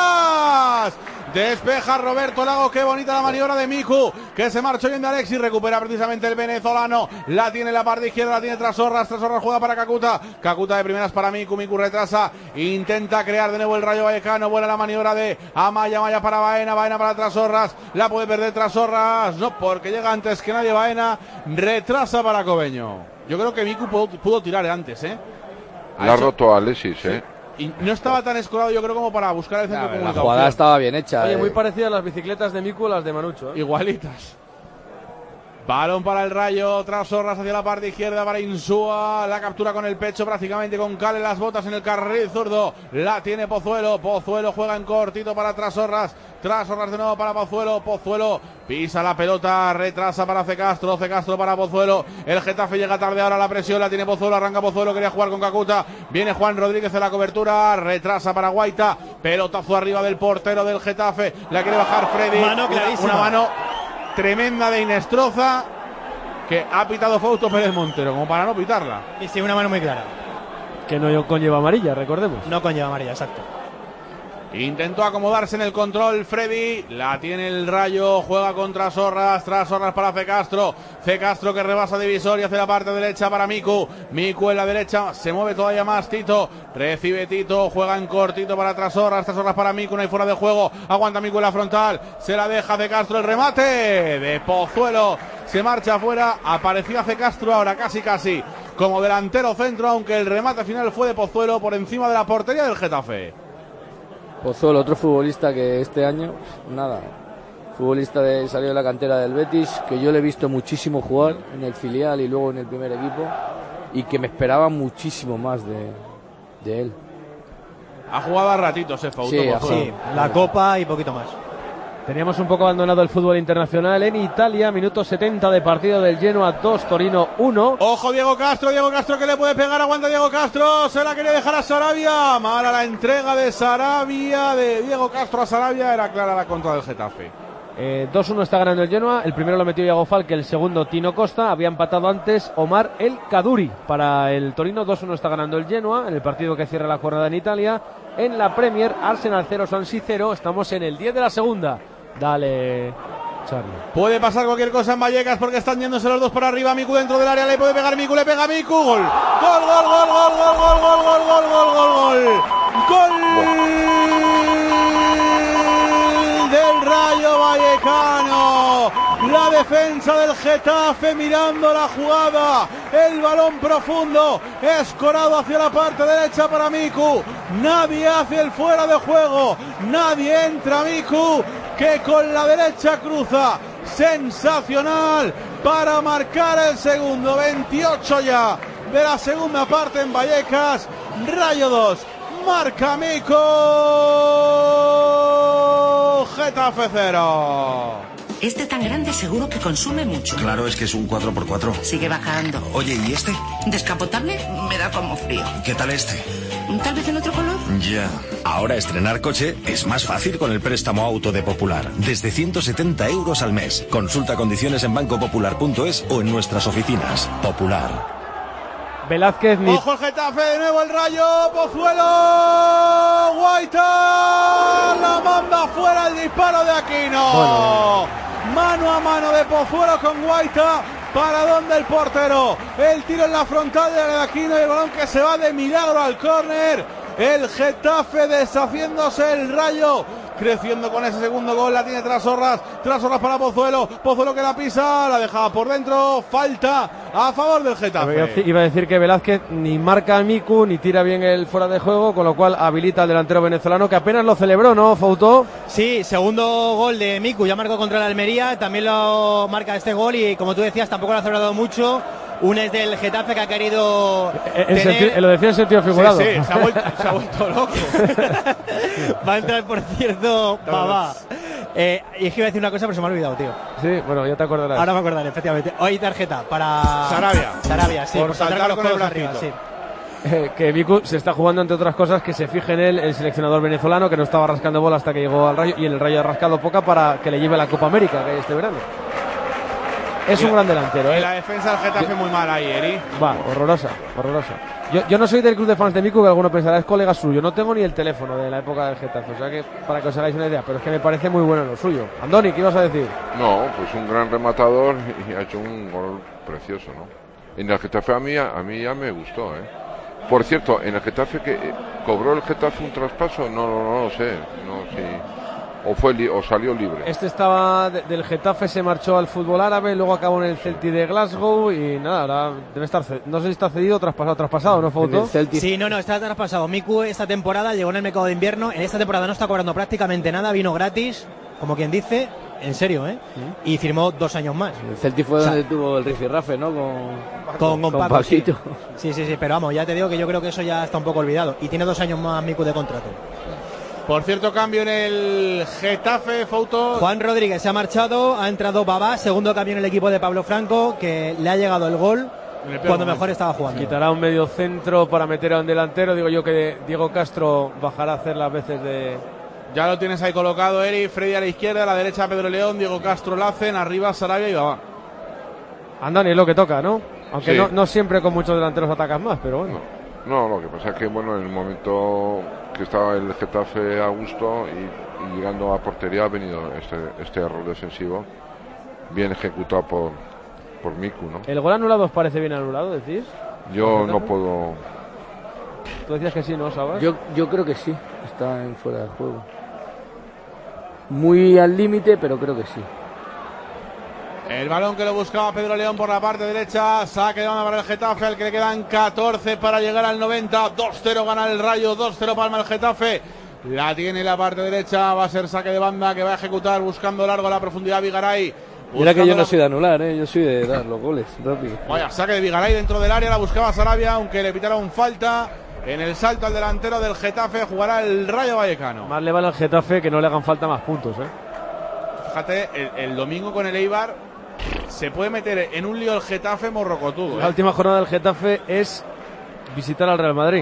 atrás. Despeja Roberto Lago, qué bonita la maniobra de Miku, que se marchó bien de Alexis, recupera precisamente el venezolano, la tiene en la parte izquierda, la tiene Trasorras, Trasorras juega para Kakuta, Kakuta de primeras para Miku, Miku retrasa, intenta crear de nuevo el Rayo Vallecano, buena la maniobra de Amaya, Amaya para Baena, Baena para Trasorras, la puede perder Trasorras, no, porque llega antes que nadie Baena, retrasa para Cobeño. Yo creo que Miku pudo, pudo tirar antes, ¿eh? La ha hecho... roto a Alexis, ¿eh? Y no estaba tan escorado, yo creo, como para buscar el centro. Nah, la jugada opción. Estaba bien hecha. Oye, eh. muy parecida a las bicicletas de Miku a las de Manucho, ¿eh? Igualitas. Balón para el Rayo, Trasorras hacia la parte izquierda para Insúa, la captura con el pecho prácticamente con Cal en las botas en el carril zurdo, la tiene Pozuelo, Pozuelo juega en cortito para Trasorras, Trasorras de nuevo para Pozuelo, Pozuelo pisa la pelota, retrasa para Cecastro, Cecastro para Pozuelo, el Getafe llega tarde ahora la presión, la tiene Pozuelo, arranca Pozuelo, quería jugar con Kakuta, viene Juan Rodríguez en la cobertura, retrasa para Guaita, pelotazo arriba del portero del Getafe, la quiere bajar Freddy, mano una, una mano tremenda de Inestroza que ha pitado Fausto Pérez Montero como para no pitarla. Y sí, una mano muy clara. Que no conlleva amarilla, recordemos. No conlleva amarilla, exacto. Intentó acomodarse en el control Freddy, la tiene el Rayo, juega contra Sorras, tras Sorras para Cecastro, Cecastro que rebasa divisoria hacia la parte derecha para Miku, Miku en la derecha, se mueve todavía más Tito, recibe Tito, juega en cortito para Trasorras, Trasorras para Miku, no hay fuera de juego, aguanta Miku en la frontal, se la deja Cecastro, el remate de Pozuelo, se marcha afuera, apareció Cecastro ahora casi casi como delantero centro, aunque el remate final fue de Pozuelo por encima de la portería del Getafe. Pozuelo, otro futbolista que este año, nada, futbolista de salió de la cantera del Betis, que yo le he visto muchísimo jugar en el filial y luego en el primer equipo, y que me esperaba muchísimo más de, de él. Ha jugado a ratitos, eh, Fausto. Sí, sí, la Copa y poquito más. Teníamos un poco abandonado el fútbol internacional en Italia, minuto setenta de partido del Genoa dos, Torino uno. Ojo Diego Castro, Diego Castro que le puede pegar, aguanta Diego Castro, se la quería dejar a Sarabia, mala la entrega de Sarabia, de Diego Castro a Sarabia, era clara la contra del Getafe. Eh, dos uno está ganando el Genoa, el primero lo metió Iago Falque, el segundo Tino Costa, había empatado antes Omar El Kaduri para el Torino, dos uno está ganando el Genoa en el partido que cierra la jornada en Italia. En la Premier, Arsenal cero, Swansea cero, estamos en el diez de la segunda. Dale, Charlie. Puede pasar cualquier cosa en Vallecas porque están yéndose los dos por arriba. Miku dentro del área, le puede pegar Miku, le pega a Miku. Gol. Gol, gol, gol, gol, gol, gol, gol, gol, gol, gol, gol, gol. Gol del Rayo Vallecano. La defensa del Getafe mirando la jugada. El balón profundo, escorado hacia la parte derecha para Miku. Nadie hace el fuera de juego. Nadie entra Miku, que con la derecha cruza, sensacional para marcar el segundo, veintiocho ya de la segunda parte en Vallecas. Rayo dos, marca Miku, Getafe cero. Este tan grande seguro que consume mucho. Claro, es que es un cuatro por cuatro. Sigue bajando. Oye, ¿y este? Descapotable me da como frío. ¿Qué tal este? Tal vez en otro color. Ya. Ahora estrenar coche es más fácil con el préstamo auto de Popular. Desde ciento setenta euros al mes. Consulta condiciones en banco popular punto es o en nuestras oficinas. Popular. Velázquez. Ni... Ojo el Getafe, de nuevo el Rayo, Pozuelo, Guaita, la manda fuera el disparo de Aquino. Bueno. Mano a mano de Pozuelo con Guaita, para donde el portero, el tiro en la frontal de Aquino y el balón que se va de milagro al córner. El Getafe deshaciéndose, el Rayo creciendo con ese segundo gol, la tiene Trasorras, Trasorras para Pozuelo, Pozuelo que la pisa, la deja por dentro, falta a favor del Getafe. Iba a decir que Velázquez ni marca a Miku ni tira bien el fuera de juego, con lo cual habilita al delantero venezolano que apenas lo celebró, ¿no, Fauto? Sí, segundo gol de Miku, ya marcó contra el Almería, también lo marca este gol y como tú decías tampoco lo ha celebrado mucho. Un es del Getafe que ha querido en tener... sentido, lo decía en sentido figurado. Sí, sí, se ha vuelto, se ha vuelto loco. Va a entrar, por cierto, Babá. Eh, y es que iba a decir una cosa, pero se me ha olvidado, tío. Sí, bueno, ya te acordarás. Ahora me acordaré, efectivamente. Hoy tarjeta para... Sarabia. Sarabia, sí. Por, por saltar con con el arriba, sí. Eh, que Miku se está jugando, entre otras cosas, que se fije en él el seleccionador venezolano, que no estaba rascando bola hasta que llegó al Rayo, y el Rayo ha rascado poca para que le lleve la Copa América, que hay este verano. Es un gran delantero, ¿eh? La defensa del Getafe muy mal ahí, Eri. Va, horrorosa, horrorosa. Yo, yo no soy del club de fans de Miku, que alguno pensará, es colega suyo. No tengo ni el teléfono de la época del Getafe, o sea que para que os hagáis una idea, pero es que me parece muy bueno lo suyo. Andoni, ¿qué ibas a decir? No, pues un gran rematador y ha hecho un gol precioso, ¿no? En el Getafe a mí, a mí ya me gustó, ¿eh? Por cierto, en el Getafe, que eh, ¿cobró el Getafe un traspaso? No, no, no lo sé, no, sí. O, fue li o salió libre. Este estaba de, del Getafe, se marchó al fútbol árabe, luego acabó en el Celtic de Glasgow y nada, ahora debe estar, no sé si está cedido o traspasado, traspasado, ¿no, Fauto? Sí, no, no, está traspasado. Miku esta temporada llegó en el mercado de invierno, en esta temporada no está cobrando prácticamente nada, vino gratis, como quien dice, en serio, ¿eh? ¿Mm? Y firmó dos años más. El Celtic fue o sea, donde tuvo el rifirrafe, ¿no? Con, con, con, con Paco, Paquito. Sí. sí, sí, sí, pero vamos, ya te digo que yo creo que eso ya está un poco olvidado. Y tiene dos años más Miku de contrato. Por cierto, cambio en el Getafe, Fouto. Juan Rodríguez se ha marchado, ha entrado Babá, segundo cambio en el equipo de Pablo Franco, que le ha llegado el gol cuando momento. mejor estaba jugando. Quitará un medio centro para meter a un delantero. Digo yo que Diego Castro bajará a hacer las veces de... Ya lo tienes ahí colocado, Eri. Freddy a la izquierda, a la derecha Pedro León, Diego Castro Lacen, arriba Sarabia y Babá. Andoni es lo que toca, ¿no? Aunque sí. no, no siempre con muchos delanteros atacas más, pero bueno. No, no, lo que pasa es que bueno, en el momento que estaba el Getafe a gusto y, y llegando a portería ha venido este, este error defensivo bien ejecutado por, por Miku, ¿no? ¿El gol anulado os parece bien anulado, decís? Yo no puedo... Tú decías que sí, ¿no, Sabas? Yo, yo creo que sí, está en fuera de juego. Muy al límite, pero creo que sí. El balón que lo buscaba Pedro León por la parte derecha, saque de banda para el Getafe, al que le quedan catorce para llegar al noventa, dos cero gana el Rayo, dos cero palma el Getafe, la tiene la parte derecha, va a ser saque de banda que va a ejecutar buscando largo a la profundidad Vigaray. Mira que yo no soy de anular, ¿eh? Yo soy de dar los goles rápido. Vaya, saque de Vigaray dentro del área, la buscaba Sarabia, aunque le pitaron falta. En el salto al delantero del Getafe jugará el Rayo Vallecano. Más le vale al Getafe que no le hagan falta más puntos, ¿eh? Fíjate, el, el domingo con el Eibar se puede meter en un lío el Getafe morrocotudo. La ¿eh? última jornada del Getafe es visitar al Real Madrid.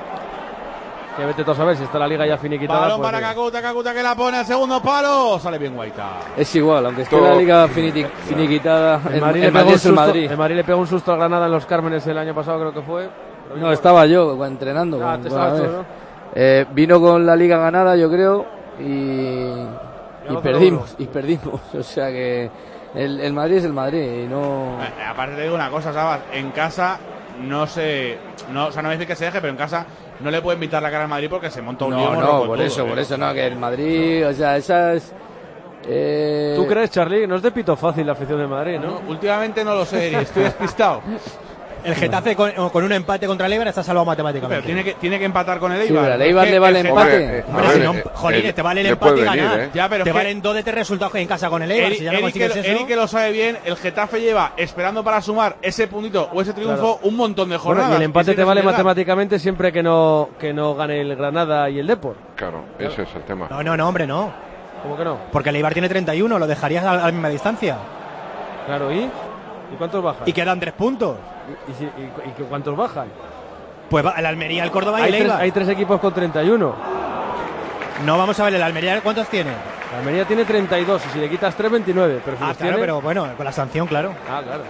Que vete tú a saber si está la liga ya finiquitada. Balón pues para Kakuta, Kakuta que la pone al segundo palo. Sale bien Guaita. Es igual, aunque esté Todo. la liga finiquitada. El, el Madrid, el, Madrid, el, Madrid. el Madrid le pegó un susto a Granada en los Cármenes el año pasado, creo que fue. No, estaba yo entrenando. Ah, con, te con sabes tú, ¿no? eh, vino con la liga ganada, yo creo, y, y perdimos, y perdimos. O sea que el, el Madrid es el Madrid y no... Eh, aparte te digo una cosa, Sabas, en casa no se... No, o sea, no me decir que se deje, pero en casa no le puede invitar la cara al Madrid porque se monta un lío. No, no, por eso, eh. por eso no, que el Madrid, o sea, esa es... Eh... ¿Tú crees, Charlie? No es de pito fácil la afición de Madrid, ¿no? no últimamente no lo sé, estoy despistado. El Getafe con, con un empate contra el Eibar está salvado matemáticamente. Pero tiene que, tiene que empatar con el Eibar. Sí, pero el Eibar le vale el empate. Hombre, hombre, si no, jolines, te vale el empate y ganar. Venir, ¿eh? Ya, pero te que valen dos de tres resultados en casa con el Eibar. Eric, si ya no Eric, que, eso. Eric que lo sabe bien, el Getafe lleva esperando para sumar ese puntito o ese triunfo claro. un montón de jornadas. Bueno, y el empate te vale matemáticamente siempre que no, que no gane el Granada y el Depor. Claro, claro, ese es el tema. No, no, no, hombre, no. ¿Cómo que no? Porque el Eibar tiene treinta y uno, lo dejarías a la misma distancia. Claro, ¿y? ¿Y cuántos bajan? Y quedan tres puntos. ¿Y, si, y, y cuántos bajan? Pues el Almería, el Córdoba y hay el Eibar. Tres, hay tres equipos con treinta y uno. No, vamos a ver, el Almería, ¿cuántos tiene? La Almería tiene treinta y dos y si le quitas tres, veintinueve. Pero si ah, los claro, tiene... pero bueno, con la sanción, claro. Ah, claro.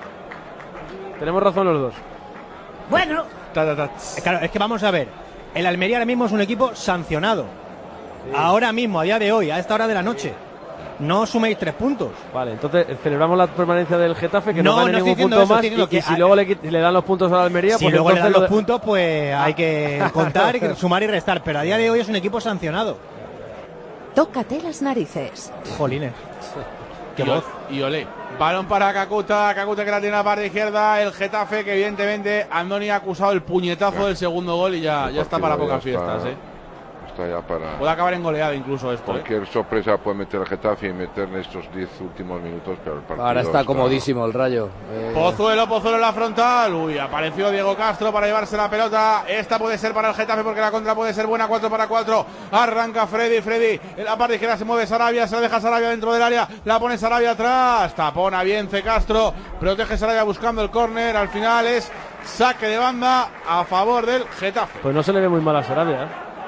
Tenemos razón los dos. Bueno. Ta, ta, ta. Claro, es que vamos a ver. El Almería ahora mismo es un equipo sancionado. Sí. Ahora mismo, a día de hoy, a esta hora de la noche. No suméis tres puntos. Vale, entonces celebramos la permanencia del Getafe, que no, no gane no ningún punto eso, más. Y, que y si a... luego le, le dan los puntos a la Almería, si pues luego le dan los de... puntos, pues hay que contar, y sumar y restar. Pero a día de hoy es un equipo sancionado. Tócate las narices. Jolines. Qué voz. Y olé. Balón para Kakuta, Kakuta que la tiene a la parte izquierda. El Getafe, que evidentemente Andoni ha acusado el puñetazo del segundo gol y ya, ya está para pocas fiestas, eh. Ya para puede acabar en goleada incluso esto. Cualquier ¿eh? sorpresa puede meter el Getafe y meterle estos diez últimos minutos, pero el partido ahora está, está comodísimo el Rayo. Eh... Pozuelo, Pozuelo en la frontal. Uy, apareció Diego Castro para llevarse la pelota. Esta puede ser para el Getafe porque la contra puede ser buena. cuatro para cuatro. Arranca Freddy, Freddy. En la parte izquierda se mueve Sarabia, se la deja Sarabia dentro del área. La pone Sarabia atrás. Tapona bien C. Castro. Protege Sarabia buscando el córner. Al final es saque de banda a favor del Getafe. Pues no se le ve muy mal a Sarabia, ¿eh?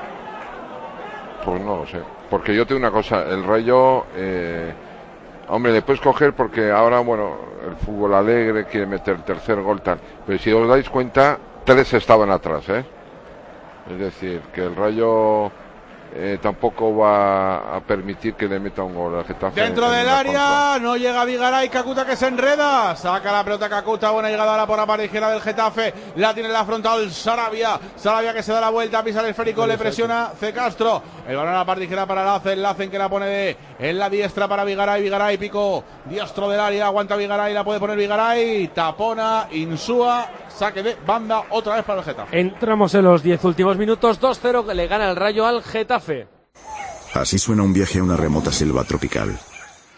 Pues no lo sé, porque yo tengo una cosa, el Rayo, eh, hombre, le puedes coger porque ahora, bueno, el fútbol alegre quiere meter el tercer gol tal, pero si os dais cuenta, tres estaban atrás, ¿eh? Es decir, que el Rayo eh, tampoco va a permitir que le meta un gol al Getafe. Dentro del área, no llega Vigaray, Kakuta que se enreda, saca la pelota Kakuta, buena llegada ahora por la parte izquierda del Getafe, la tiene en la frontal Sarabia, Sarabia que se da la vuelta, pisa el esférico, le presiona C. Castro, el balón a la parte izquierda para Lacen, Lacen que la pone de, en la diestra para Vigaray, Vigaray pico, diestro del área, aguanta Vigaray, la puede poner Vigaray, tapona, Insúa, saque de banda otra vez para el Getafe. Entramos en los diez últimos minutos, dos cero que le gana el Rayo al Getafe. Así suena un viaje a una remota selva tropical.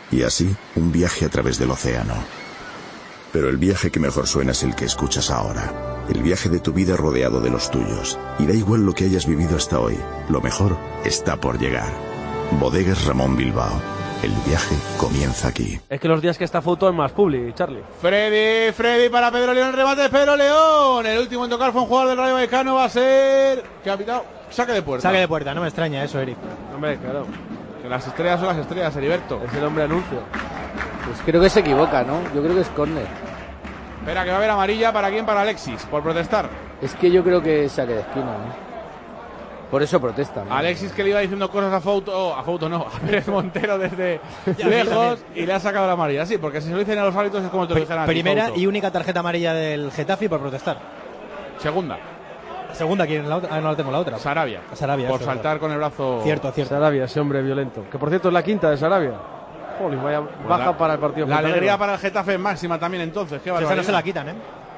Y así, un viaje a través del océano. Pero el viaje que mejor suena es el que escuchas ahora. El viaje de tu vida rodeado de los tuyos. Y da igual lo que hayas vivido hasta hoy. Lo mejor está por llegar. Bodegas Ramón Bilbao. El viaje comienza aquí. Es que los días que está Fouto es más publi, Charlie. Freddy, Freddy para Pedro León, remate de Pedro León. El último en tocar fue un jugador del Rayo Vallecano, va a ser... ¿Qué ha pitado? Saque de puerta. Saque de puerta, no me extraña eso, Eric. Hombre, claro. Que las estrellas son las estrellas, Heriberto. Es el hombre anuncio. Pues creo que se equivoca, ¿no? Yo creo que es córner. Espera, que va a haber amarilla, ¿para quién? Para Alexis, por protestar. Es que yo creo que es saque de esquina, ¿no? Por eso protesta, ¿no? Alexis, que le iba diciendo cosas a Fouto, a Fouto no, a Pérez Montero desde lejos, y le ha sacado la amarilla. Sí, porque si se lo dicen a los árbitros es como te lo dicen a ti, Primera Fouto. Y única tarjeta amarilla del Getafe por protestar. Segunda. Segunda, ¿quién es la otra? Ah, no la tengo, la otra. Sarabia. Sarabia. Por eso, saltar eso. con el brazo. Cierto, cierto. Sarabia, ese hombre violento. Que por cierto es la quinta de Sarabia. Joder, vaya Pues baja la, para el partido. La Fontanero. alegría para el Getafe es máxima también entonces. Qué Esa barbaridad. no se la quitan, ¿eh?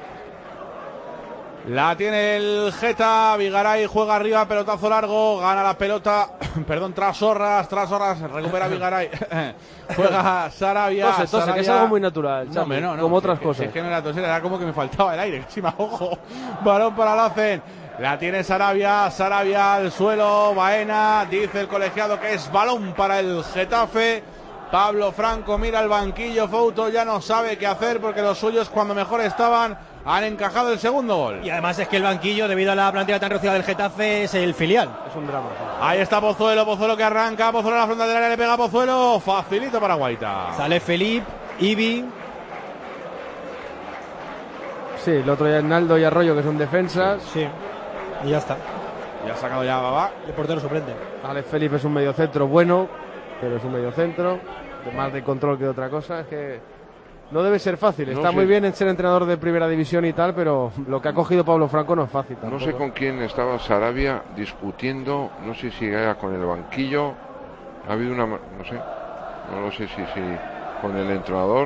La tiene el Geta, Vigaray juega arriba, pelotazo largo, gana la pelota, perdón, tras Horras, tras Horras, recupera Vigaray, juega Sarabia. Tose, tose, Sarabia. que es algo muy natural, no, Charlie, no, no, como otras que, cosas. Es que no era toser, era como que me faltaba el aire, casi me ahogo. Balón para Lacen, la tiene Sarabia, Sarabia al suelo, Baena, dice el colegiado que es balón para el Getafe. Pablo Franco mira al banquillo, Fouto ya no sabe qué hacer porque los suyos cuando mejor estaban han encajado el segundo gol. Y además es que el banquillo, debido a la plantilla tan reducida del Getafe, es el filial. Es un drama. Ahí está Pozuelo, Pozuelo que arranca, Pozuelo a la frontal del área, le pega a Pozuelo, facilito para Guaita. Sale Felipe, Ibi. Sí, el otro ya es Naldo y Arroyo, que son defensas. Sí, y ya está. Ya ha sacado ya Babá. El portero suplente. Alex Felipe es un mediocentro bueno, pero es un mediocentro, de más de control que de otra cosa. Es que no debe ser fácil. No Está sé. muy bien en ser entrenador de primera división y tal, pero lo que ha cogido Pablo Franco no es fácil tampoco. No sé con quién estaba Sarabia discutiendo, no sé si era con el banquillo, ha habido una, no sé, no lo sé si, si con el entrenador.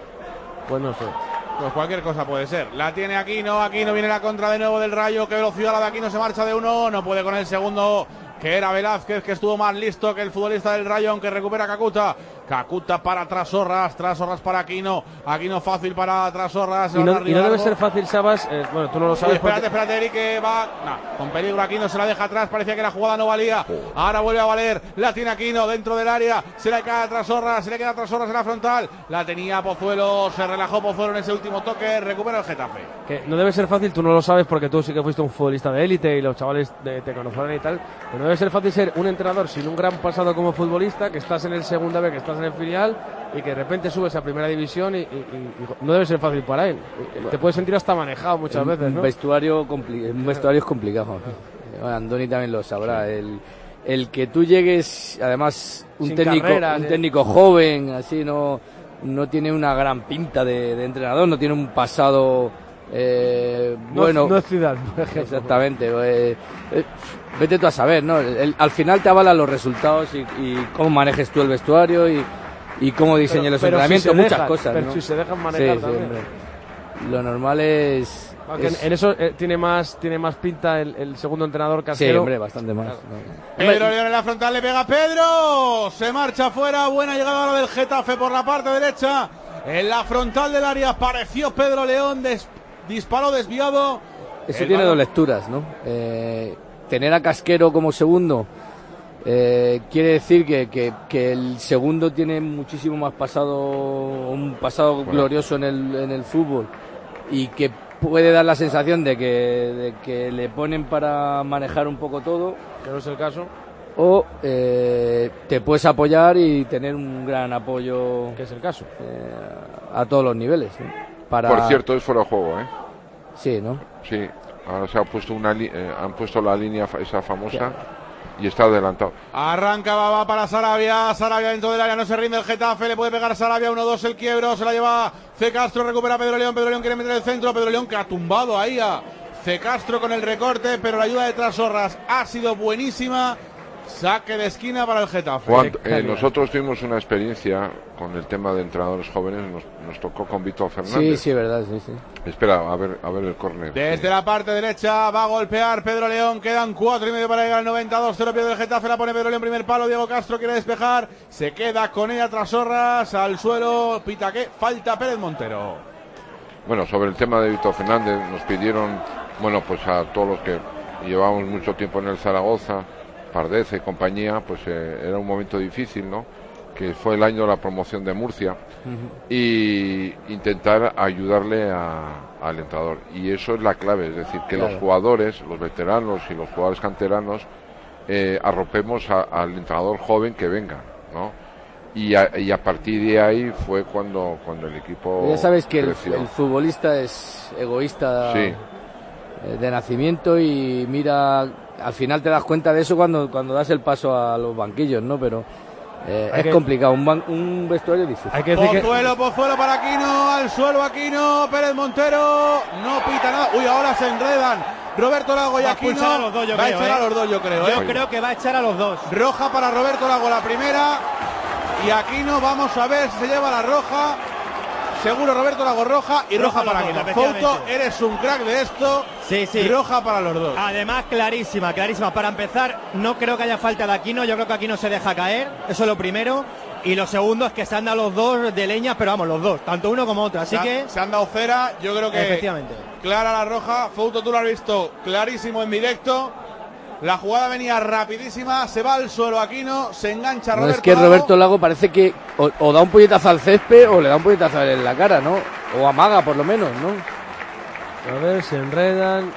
Pues no sé. Pues cualquier cosa puede ser. La tiene Aquino, Aquino viene la contra de nuevo del Rayo, qué velocidad la de Aquino, se marcha de uno, no puede con el segundo, que era Velázquez, que estuvo más listo que el futbolista del Rayo, aunque recupera Kakuta. Kakuta para Trasorras, Trasorras para Aquino, Aquino fácil para Trasorras. Y no, y no debe ser fácil, Sabas, eh, bueno, tú no lo sabes. Sí, espérate, porque... espérate, Eric, que va nah, con peligro. Aquino se la deja atrás, parecía que la jugada no valía. Ahora vuelve a valer, la tiene Aquino dentro del área, se le cae a Trasorras, se le queda a Trasorras en la frontal. La tenía Pozuelo, se relajó Pozuelo en ese último toque, recupera el Getafe. Que no debe ser fácil, tú no lo sabes porque tú sí que fuiste un futbolista de élite y los chavales de, te conocieron y tal. Pero no debe ser fácil ser un entrenador sin un gran pasado como futbolista, que estás en el segunda B, que estás en el filial y que de repente subes a primera división y, y, y, y no debe ser fácil para él. Te puedes sentir hasta manejado muchas veces, ¿no? Un vestuario, compli- un vestuario es complicado. Bueno, Andoni también lo sabrá. Sí. El, el que tú llegues, además, un Sin técnico, carreras, un eh. técnico joven, así no, no tiene una gran pinta de, de entrenador, no tiene un pasado eh, No, bueno. no es Zidane, por ejemplo. Exactamente. Eh, eh, vete tú a saber, ¿no? El- el- al final te avalan los resultados y, y cómo manejes tú el vestuario y, y cómo diseñes Pero- los pero si entrenamientos, se muchas dejan, cosas. pero ¿no? si se dejan manejar Sí, sí, también. hombre. Lo normal es. Aunque es- en, en eso eh, tiene más tiene más pinta el, el segundo entrenador Sí, casero. hombre, bastante más. Pedro León en la frontal, le pega Pedro, se marcha afuera, buena llegada ahora del Getafe por la parte derecha, en la frontal del área apareció Pedro León, des, disparó desviado. Eso El tiene balón- dos lecturas, ¿no? Eh, tener a Casquero como segundo eh, quiere decir que, que, que el segundo tiene muchísimo más pasado, un pasado Bueno. glorioso en el, en el fútbol y que puede dar la sensación de que, de que le ponen para manejar un poco todo. Que no es el caso. O eh, te puedes apoyar y tener un gran apoyo. Que es el caso. Eh, a todos los niveles. ¿no? Para... Por cierto, es fuera de juego, ¿eh? Sí, ¿no? Sí, ahora se ha puesto una li- eh, han puesto la línea fa- esa famosa y está adelantado. Arranca Baba para Sarabia, Sarabia dentro del área, no se rinde el Getafe, le puede pegar Sarabia, uno dos el quiebro, se la lleva C. Castro, recupera Pedro León, Pedro León quiere meter el centro, Pedro León que ha tumbado ahí a C. Castro con el recorte, pero la ayuda de Trasorras ha sido buenísima, Saque de esquina para el Getafe. Juan, eh, nosotros tuvimos una experiencia con el tema de entrenadores jóvenes, nos, nos tocó con Víctor Fernández. Sí, sí, verdad, sí, sí. Espera, a ver, a ver el córner. Desde sí. la parte derecha va a golpear Pedro León, quedan cuatro y medio para llegar al noventa y dos, cero pierde el Getafe, la pone Pedro León, primer palo, Diego Castro quiere despejar, se queda con ella tras Sorras, al suelo, Pitaqué, falta Pérez Montero. Bueno, sobre el tema de Víctor Fernández, nos pidieron, bueno, pues a todos los que llevamos mucho tiempo en el Zaragoza, Pardez y compañía, pues eh, era un momento difícil, ¿no? Que fue el año de la promoción de Murcia, uh-huh. y intentar ayudarle a, al entrenador, y eso es la clave, es decir, que claro. los jugadores, los veteranos y los jugadores canteranos eh, arropemos a, al entrenador joven que venga, ¿no? Y a, y a partir de ahí fue cuando, cuando el equipo ya sabes que el, creció. el futbolista es egoísta, sí. de nacimiento, y mira, al final te das cuenta de eso cuando, cuando das el paso a los banquillos, ¿no? Pero eh, es que... complicado, un, ban... un vestuario difícil. Hay que decir Pozuelo, que... Pozuelo para Aquino, al suelo Aquino, Pérez Montero, no pita nada. Uy, ahora se enredan Roberto Lago y Aquino. Va a, los dos, yo va creo, a echar ¿eh? a los dos, yo creo. Yo ¿eh? creo que va a echar a los dos. Roja para Roberto Lago la primera, y Aquino, vamos a ver si se lleva la roja. Seguro Roberto Lago roja y roja, roja para Aquino. Fouto, eres un crack de esto. Sí, sí. Roja para los dos. Además, clarísima, clarísima. Para empezar, no creo que haya falta de Aquino. Yo creo que Aquino se deja caer. Eso es lo primero. Y lo segundo es que se han dado los dos de leña, pero vamos, los dos, tanto uno como otro. Así se que. Se han dado cera. Yo creo que. Efectivamente. Clara la roja. Fouto, tú lo has visto clarísimo en directo. La jugada venía rapidísima, se va al suelo Aquino, se engancha Roberto Lago. No, es que Lago. Roberto Lago parece que o, o da un puñetazo al césped o le da un puñetazo a él en la cara, ¿no? O amaga por lo menos, ¿no? A ver, se enredan.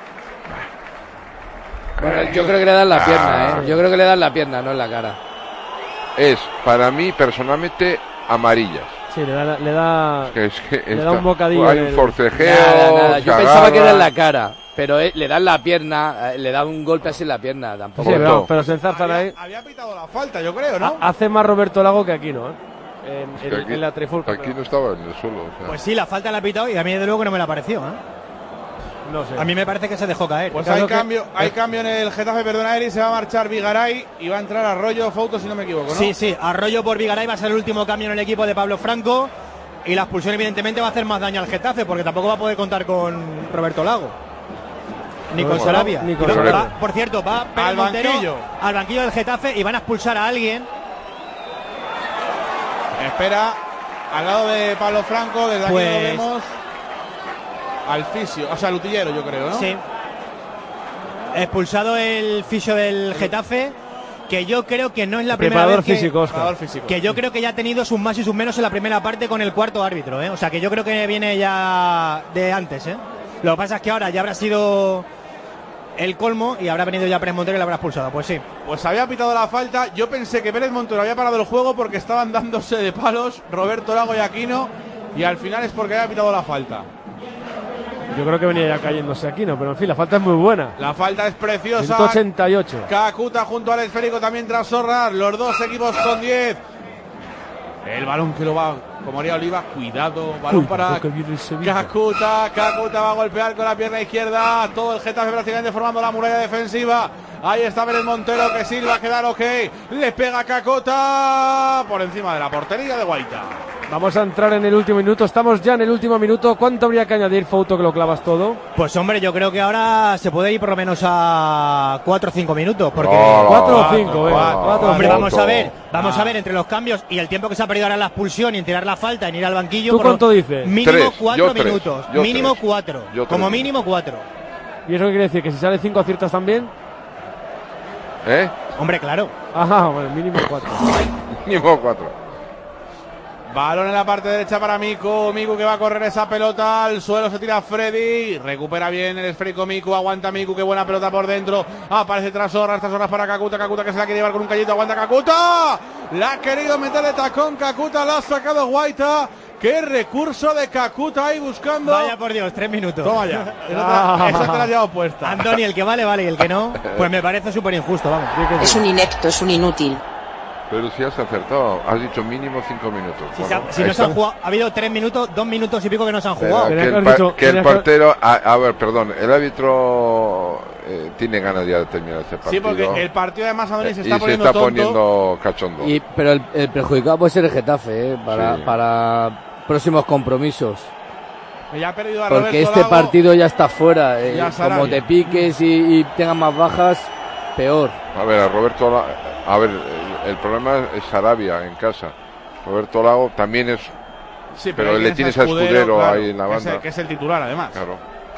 Bueno, yo creo que le dan la pierna, ¿eh? Yo creo que le dan la pierna, no en la cara. Es, para mí, personalmente, amarillas. Sí, le da, le da, es que, es que le esta, da un bocadillo. Hay un forcejeo. Nada, nada. Yo pensaba que era en la cara. Pero eh, le dan la pierna, eh, le da un golpe así en la pierna, tampoco. Sí, pero, pero se enzarzan ahí. Había pitado la falta, yo creo, ¿no? Hace más Roberto Lago que Aquino, ¿eh? En, es que en, aquí, en la trifulca. Aquí no estaba en el suelo. O sea. Pues sí, la falta la ha pitado y a mí desde luego que no me la pareció, ¿eh? No sé. A mí me parece que se dejó caer. Pues hay cambio, que... hay cambio en el Getafe, perdona Eri, se va a marchar Vigaray y va a entrar Arroyo Fouto, si no me equivoco, ¿no? Sí, sí, Arroyo por Vigaray va a ser el último cambio en el equipo de Pablo Franco, y la expulsión evidentemente va a hacer más daño al Getafe porque tampoco va a poder contar con Roberto Lago. Ni con Sarabia. Ni con Sarabia. Por cierto, va al Montero banquillo. al banquillo del Getafe y van a expulsar a alguien. Espera, al lado de Pablo Franco, desde pues... aquí lo vemos. Al fisio, o sea, al utillero, yo creo, ¿no? Sí. Expulsado el fisio del Getafe, que yo creo que no es la primera vez que, físico, físico. que yo creo que ya ha tenido sus más y sus menos en la primera parte con el cuarto árbitro, ¿eh? O sea, que yo creo que viene ya de antes, ¿eh? Lo que pasa es que ahora ya habrá sido el colmo y habrá venido ya Pérez Montero y la habrá expulsado, pues sí. Pues había pitado la falta, yo pensé que Pérez Montero había parado el juego porque estaban dándose de palos Roberto Lago y Aquino, y al final es porque había pitado la falta. Yo creo que venía ya cayéndose Aquino, pero en fin, la falta es muy buena. La falta es preciosa. ciento ochenta y ocho. Kakuta junto al esférico también tras Sorras, los dos equipos con diez. El balón que lo va, como haría Oliva, cuidado, balón Uy, para Kakuta, Kakuta va a golpear con la pierna izquierda, todo el Getafe prácticamente formando la muralla defensiva. Ahí está Pérez Montero, que Silva queda ok, le pega Kakuta por encima de la portería de Guaita. Vamos a entrar en el último minuto, estamos ya en el último minuto. ¿Cuánto habría que añadir, Fouto, que lo clavas todo? Pues hombre, yo creo que ahora se puede ir por lo menos a cuatro o cinco minutos, porque oh, cuatro o cinco, venga, cuatro, hombre, vamos a ver, vamos ah. a ver entre los cambios y el tiempo que se ha perdido ahora en la expulsión y en tirar la falta, en ir al banquillo. ¿Tú cuánto dices? Mínimo tres, cuatro tres, minutos, mínimo tres, cuatro, como tres. mínimo cuatro. ¿Y eso qué quiere decir? ¿Que si sale cinco aciertas también? ¿Eh? Hombre, claro. Ajá, bueno, mínimo cuatro. Mínimo cuatro. Balón en la parte derecha para Miku, Miku que va a correr esa pelota, al suelo se tira Freddy, recupera bien el esférico Miku, aguanta Miku, qué buena pelota por dentro, aparece tras horas, tras horas para Kakuta, Kakuta que se la quiere llevar con un callito, aguanta Kakuta, la ha querido meter de tacón Kakuta, la ha sacado Guaita, qué recurso de Kakuta ahí buscando. Vaya por Dios, tres minutos. Toma ya, esa te la, esa te la has llevado puesta. Andoni, el que vale, vale, y el que no, pues me parece súper injusto, vamos. Es un inepto, es un inútil. Pero si has acertado, has dicho mínimo cinco minutos. Si, Bueno, se ha, si no se han jugado, ha habido tres minutos, dos minutos y pico que no se han jugado. Que el, pa que el portero, a, a ver, perdón, el árbitro eh, tiene ganas ya de terminar este partido. Sí, porque el partido de Masadoni se está y poniendo se está tonto. poniendo cachondo. Y, pero el, el perjudicado puede ser el Getafe, ¿eh? para, Sí. para próximos compromisos. Ya ha perdido a Porque Roberto este Lago. partido ya está fuera. Eh, Ya como Sarabia. te piques y, y tengas más bajas, peor. A ver, a Roberto La- a ver, el, el problema es Sarabia en casa. Roberto Lago también es, Sí, pero ahí le tienes a Escudero claro, ahí en la que es banda. el- que es el titular, además. Claro.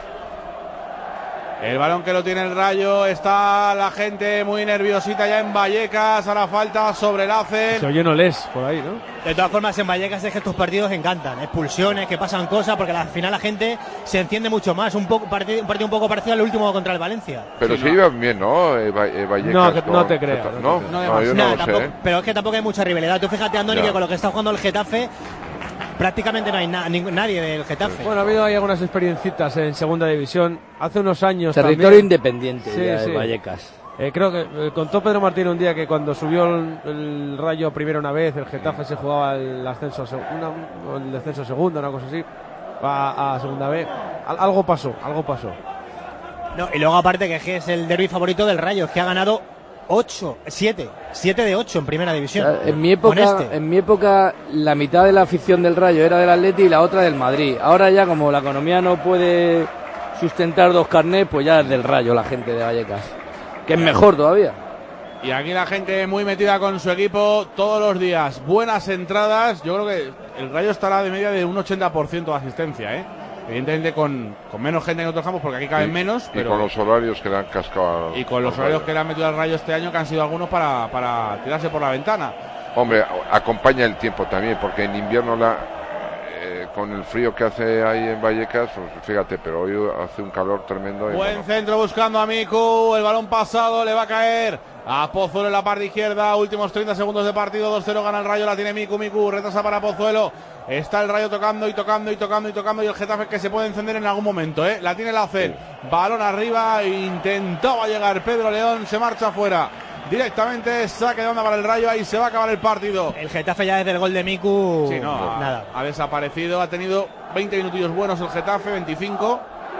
El balón que lo tiene el Rayo, está la gente muy nerviosita ya en Vallecas, a la falta sobre el Ace. Se oye Nolés por ahí, ¿no? De todas formas, en Vallecas es que estos partidos encantan. Expulsiones, que pasan cosas, porque al final la gente se enciende mucho más. Un, poco, partido, un partido un poco parecido al último contra el Valencia. Pero Sí, se ¿no? iban bien, ¿no? Eh, Va- eh, Vallecas No, que- con no te creas, Getafe. no No, te no, creas. yo no Nada, lo tampoco- sé. ¿eh? Pero es que tampoco hay mucha rivalidad. Tú fíjate, Andoni, Ya. que con lo que está jugando el Getafe, prácticamente no hay na ningún- nadie del Getafe. Bueno, ha habido ahí algunas experiencitas en segunda división. Hace unos años Territorio también. independiente Sí, ya de sí. Vallecas. Eh, creo que eh, contó Pedro Martín un día que cuando subió el, el Rayo primero una vez, el Getafe se jugaba el ascenso a seg- una- el descenso a segunda, una cosa así, a, a segunda B. Al- algo pasó, algo pasó. No, y luego aparte que es el derbi favorito del Rayo, que ha ganado ocho, siete, siete de ocho en primera división. O sea, en mi Con época, este. en mi época, la mitad de la afición del Rayo era del Atleti y la otra del Madrid. Ahora ya, como la economía no puede sustentar dos carnés, pues ya es del Rayo la gente de Vallecas, que es mejor todavía. Y aquí la gente muy metida con su equipo todos los días. Buenas entradas. Yo creo que el Rayo estará de media de un ochenta por ciento de asistencia, ¿eh? Evidentemente con, con menos gente en otros campos, porque aquí caben Y- menos. Y Pero con los horarios que le han cascado. al- y con los al horarios Rayo. que le han metido al Rayo este año, que han sido algunos para, para tirarse por la ventana. Hombre, a- acompaña el tiempo también, porque en invierno la, eh, con el frío que hace ahí en Vallecas, pues fíjate, pero hoy hace un calor tremendo. y Buen bueno, centro buscando a Miku. El balón pasado le va a caer a Pozuelo en la parte izquierda. Últimos treinta segundos de partido. dos cero gana el Rayo. La tiene Miku. Miku retrasa para Pozuelo. Está el Rayo tocando y tocando y tocando y tocando. Y el Getafe que se puede encender en algún momento, ¿eh? La tiene el Acer. Balón arriba. Intentaba llegar Pedro León. Se marcha afuera. Directamente saque de onda para el Rayo. Ahí se va a acabar el partido. El Getafe ya desde el gol de Miku. Sí, no, ha, nada. ha desaparecido. Ha tenido veinte minutillos buenos el Getafe, veinticinco.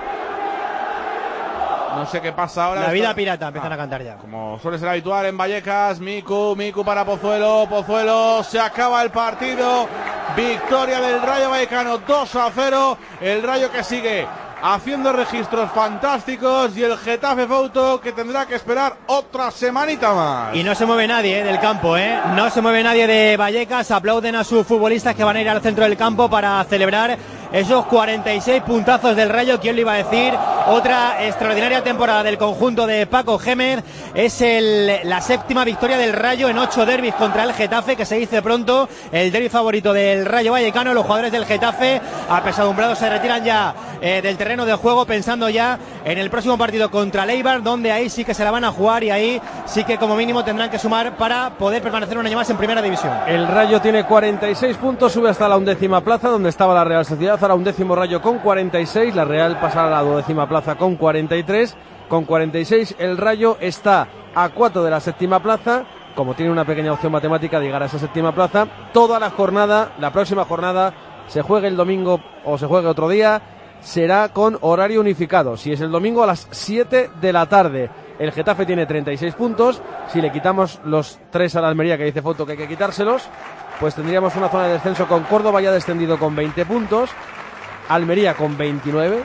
No sé qué pasa ahora. La vida Esto- pirata empiezan Ah, a cantar ya. Como suele ser habitual en Vallecas, Miku, Miku para Pozuelo, Pozuelo, se acaba el partido. Victoria del Rayo Vallecano, dos a cero. El Rayo que sigue haciendo registros fantásticos y el Getafe Fouto que tendrá que esperar otra semanita más. Y no se mueve nadie eh, del campo, ¿eh? No se mueve nadie de Vallecas. Aplauden a sus futbolistas que van a ir al centro del campo para celebrar esos cuarenta y seis puntazos del Rayo. ¿Quién le iba a decir? Otra extraordinaria temporada del conjunto de Paco Gémez. Es el, la séptima victoria del Rayo en ocho derbis contra el Getafe, que se dice pronto el derbi favorito del Rayo Vallecano. Los jugadores del Getafe, apesadumbrados, se retiran ya eh, del terreno de juego, pensando ya en el próximo partido contra el Eibar, donde ahí sí que se la van a jugar y ahí sí que como mínimo tendrán que sumar para poder permanecer un año más en primera división. El Rayo tiene cuarenta y seis puntos, sube hasta la undécima plaza, donde estaba la Real Sociedad. Ahora undécimo Rayo con cuarenta y seis, la Real pasa a la duodécima plaza con cuarenta y tres. Con cuarenta y seis, el Rayo está a cuatro de la séptima plaza. Como tiene una pequeña opción matemática de llegar a esa séptima plaza, toda la jornada, la próxima jornada, se juegue el domingo o se juegue otro día, será con horario unificado. Si es el domingo a las siete de la tarde. El Getafe tiene treinta y seis puntos. Si le quitamos los tres a la Almería, que dice Foto que hay que quitárselos, pues tendríamos una zona de descenso con Córdoba ya descendido con veinte puntos, Almería con veintinueve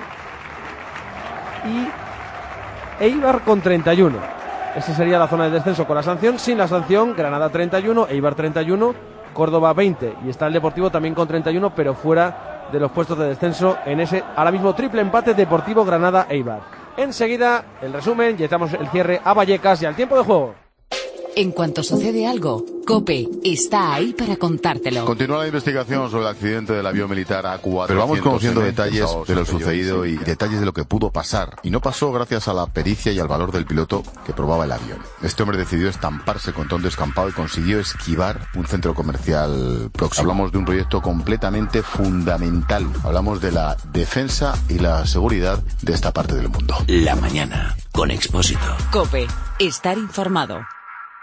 y Eibar con treinta y uno. Esa sería la zona de descenso con la sanción. Sin la sanción, Granada treinta y uno, Eibar treinta y uno, Córdoba veinte. Y está el Deportivo también con treinta y uno, pero fuera de los puestos de descenso en ese ahora mismo triple empate Deportivo Granada-Eibar. Enseguida, el resumen, y estamos el cierre a Vallecas y al tiempo de juego. En cuanto sucede algo, COPE está ahí para contártelo. Continúa la investigación sobre el accidente del avión militar A cuatrocientos. Pero vamos conociendo detalles de lo sucedido y detalles de lo que pudo pasar. Y no pasó gracias a la pericia y al valor del piloto que probaba el avión. Este hombre decidió estamparse contra un descampado y consiguió esquivar un centro comercial próximo. Hablamos de un proyecto completamente fundamental. Hablamos de la defensa y la seguridad de esta parte del mundo. La mañana con Expósito. COPE, estar informado.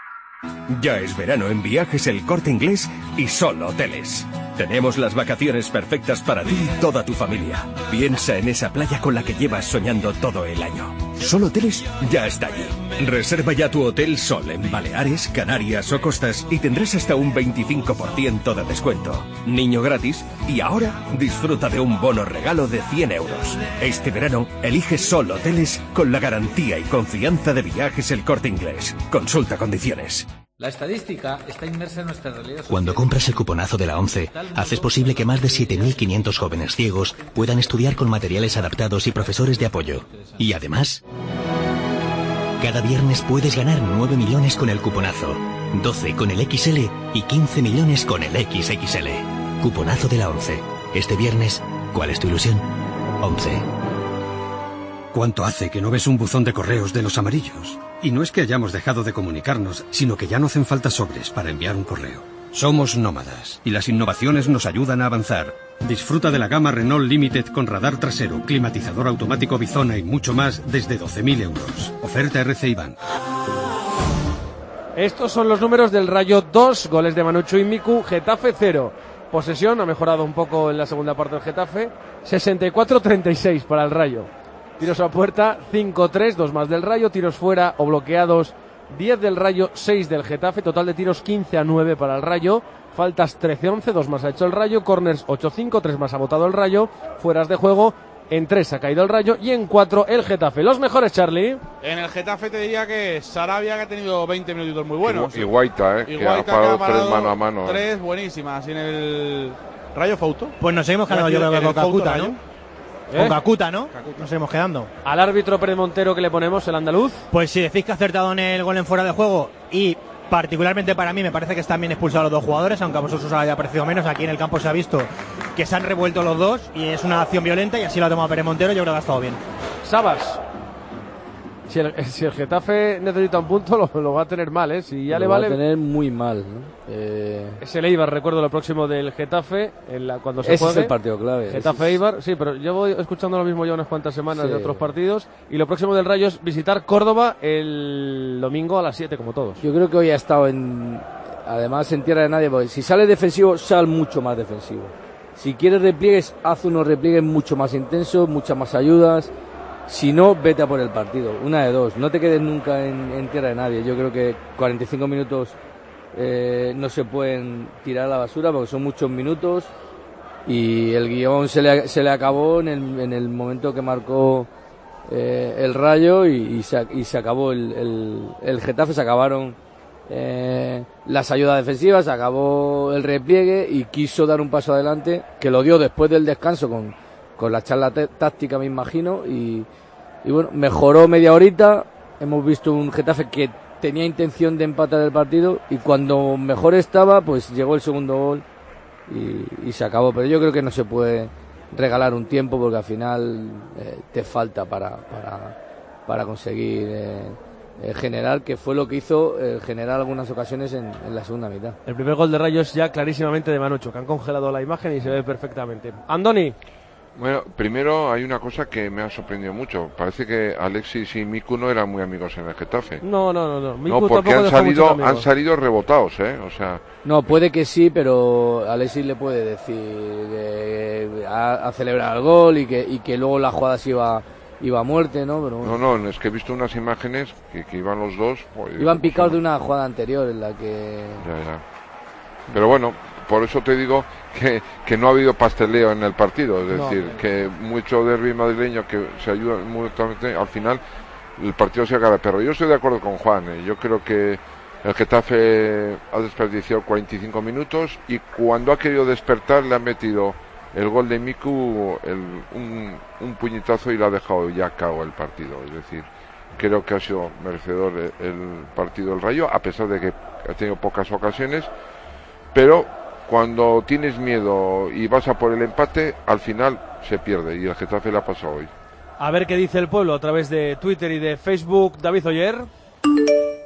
Ya es verano en Viajes El Corte Inglés y Solo Hoteles. Tenemos las vacaciones perfectas para ti y toda tu familia. Piensa en esa playa con la que llevas soñando todo el año. Solo Hoteles ya está allí. Reserva ya tu Hotel Sol en Baleares, Canarias o Costas y tendrás hasta un veinticinco por ciento de descuento. Niño gratis y ahora disfruta de un bono regalo de cien euros. Este verano elige Sol Hoteles con la garantía y confianza de Viajes El Corte Inglés. Consulta condiciones. La estadística está inmersa en nuestra realidad social. Cuando compras el cuponazo de la ONCE, haces posible que más de siete mil quinientos jóvenes ciegos puedan estudiar con materiales adaptados y profesores de apoyo. Y además, cada viernes puedes ganar nueve millones con el cuponazo, doce con el equis ele y quince millones con el equis equis ele. Cuponazo de la ONCE. Este viernes, ¿cuál es tu ilusión? ONCE. ¿Cuánto hace que no ves un buzón de correos de los amarillos? Y no es que hayamos dejado de comunicarnos, sino que ya no hacen falta sobres para enviar un correo. Somos nómadas y las innovaciones nos ayudan a avanzar. Disfruta de la gama Renault Limited con radar trasero, climatizador automático Bizona y mucho más desde doce mil euros. Oferta R C I Bank. Estos son los números del Rayo: dos goles de Manucho y Miku, Getafe cero. Posesión ha mejorado un poco en la segunda parte del Getafe, sesenta y cuatro a treinta y seis para el Rayo. Tiros a puerta, cinco tres, dos más del Rayo. Tiros fuera o bloqueados, diez del Rayo, seis del Getafe. Total de tiros quince a nueve para el Rayo. Faltas trece once, dos más ha hecho el Rayo. Corners ocho cinco, tres más ha votado el Rayo. Fueras de juego, en tres ha caído el Rayo y en cuatro el Getafe. Los mejores, Charlie. En el Getafe te diría que Sarabia, que ha tenido veinte minutitos muy buenos. Y, y Guaita, ¿eh? Y que Guaita, ha parado, que ha parado tres mano a mano. Tres ¿eh? buenísimas. Y en el Rayo Fauto. Pues nos seguimos quedando, yo creo que con Cacuta, ¿no? ¿Eh? Con Cacuta, ¿no? Nos seguimos quedando. Al árbitro Pérez Montero, que le ponemos, el andaluz. Pues si decís que ha acertado en el gol en fuera de juego, y particularmente para mí me parece que están bien expulsados los dos jugadores, aunque a vosotros os haya parecido menos. Aquí en el campo se ha visto que se han revuelto los dos y es una acción violenta y así lo ha tomado Pérez Montero. Yo creo que ha estado bien. Sabas. Si el, si el Getafe necesita un punto, lo, lo va a tener mal, ¿eh? Si ya lo le va vale. a tener muy mal, ¿no? Eh... Es el Eibar, recuerdo, lo próximo del Getafe, en la, cuando se Ese juegue. es el partido clave. Getafe-Eibar, sí, pero yo voy escuchando lo mismo ya unas cuantas semanas Sí. de otros partidos. Y lo próximo del Rayo es visitar Córdoba el domingo a las siete, como todos. Yo creo que hoy ha estado en, además en tierra de nadie, porque si sale defensivo, sal mucho más defensivo. Si quieres repliegues, haz unos repliegues mucho más intensos, muchas más ayudas. Si no, vete a por el partido. Una de dos. No te quedes nunca en, en tierra de nadie. Yo creo que cuarenta y cinco minutos eh, no se pueden tirar a la basura porque son muchos minutos. Y el guión se le, se le acabó en el, en el momento que marcó eh, el Rayo y, y, se, y se acabó el, el, el Getafe. Se acabaron eh, las ayudas defensivas, se acabó el repliegue y quiso dar un paso adelante, que lo dio después del descanso con con la charla t- táctica, me imagino, y, y bueno, mejoró media horita. Hemos visto un Getafe que tenía intención de empatar el partido y cuando mejor estaba, pues llegó el segundo gol y, y se acabó. Pero yo creo que no se puede regalar un tiempo porque al final eh, te falta para, para, para conseguir eh, eh, generar, que fue lo que hizo eh, generar algunas ocasiones en, en la segunda mitad. El primer gol de Rayo es ya clarísimamente de Manucho, que han congelado la imagen y se ve perfectamente. Andoni. Bueno, primero hay una cosa que me ha sorprendido mucho. Parece que Alexis y Miku no eran muy amigos en el Getafe. No, no, no, no. Miku no, porque tampoco han dejó salido, muchos amigos. han salido rebotados, ¿eh? O sea. No, puede que sí, pero Alexis le puede decir que a, a celebrar el gol y que, y que luego la jugada se iba, iba a muerte, ¿no? Pero bueno. No, no, es que he visto unas imágenes que, que iban los dos. Joder, iban picados de una jugada anterior en la que. Ya, ya. Pero bueno, por eso te digo que, que no ha habido pasteleo en el partido, es No, decir, no. que mucho derbi madrileño que se ayudan mutuamente, al final el partido se acaba. Pero yo estoy de acuerdo con Juan, ¿eh? Yo creo que el Getafe ha desperdiciado cuarenta y cinco minutos y cuando ha querido despertar le ha metido el gol de Miku, el, un, un puñetazo y le ha dejado ya cao el partido. Es decir, creo que ha sido merecedor el, el partido del Rayo, a pesar de que ha tenido pocas ocasiones, pero cuando tienes miedo y vas a por el empate, al final se pierde y el Getafe la ha pasado hoy. A ver qué dice el pueblo a través de Twitter y de Facebook. David Oyer.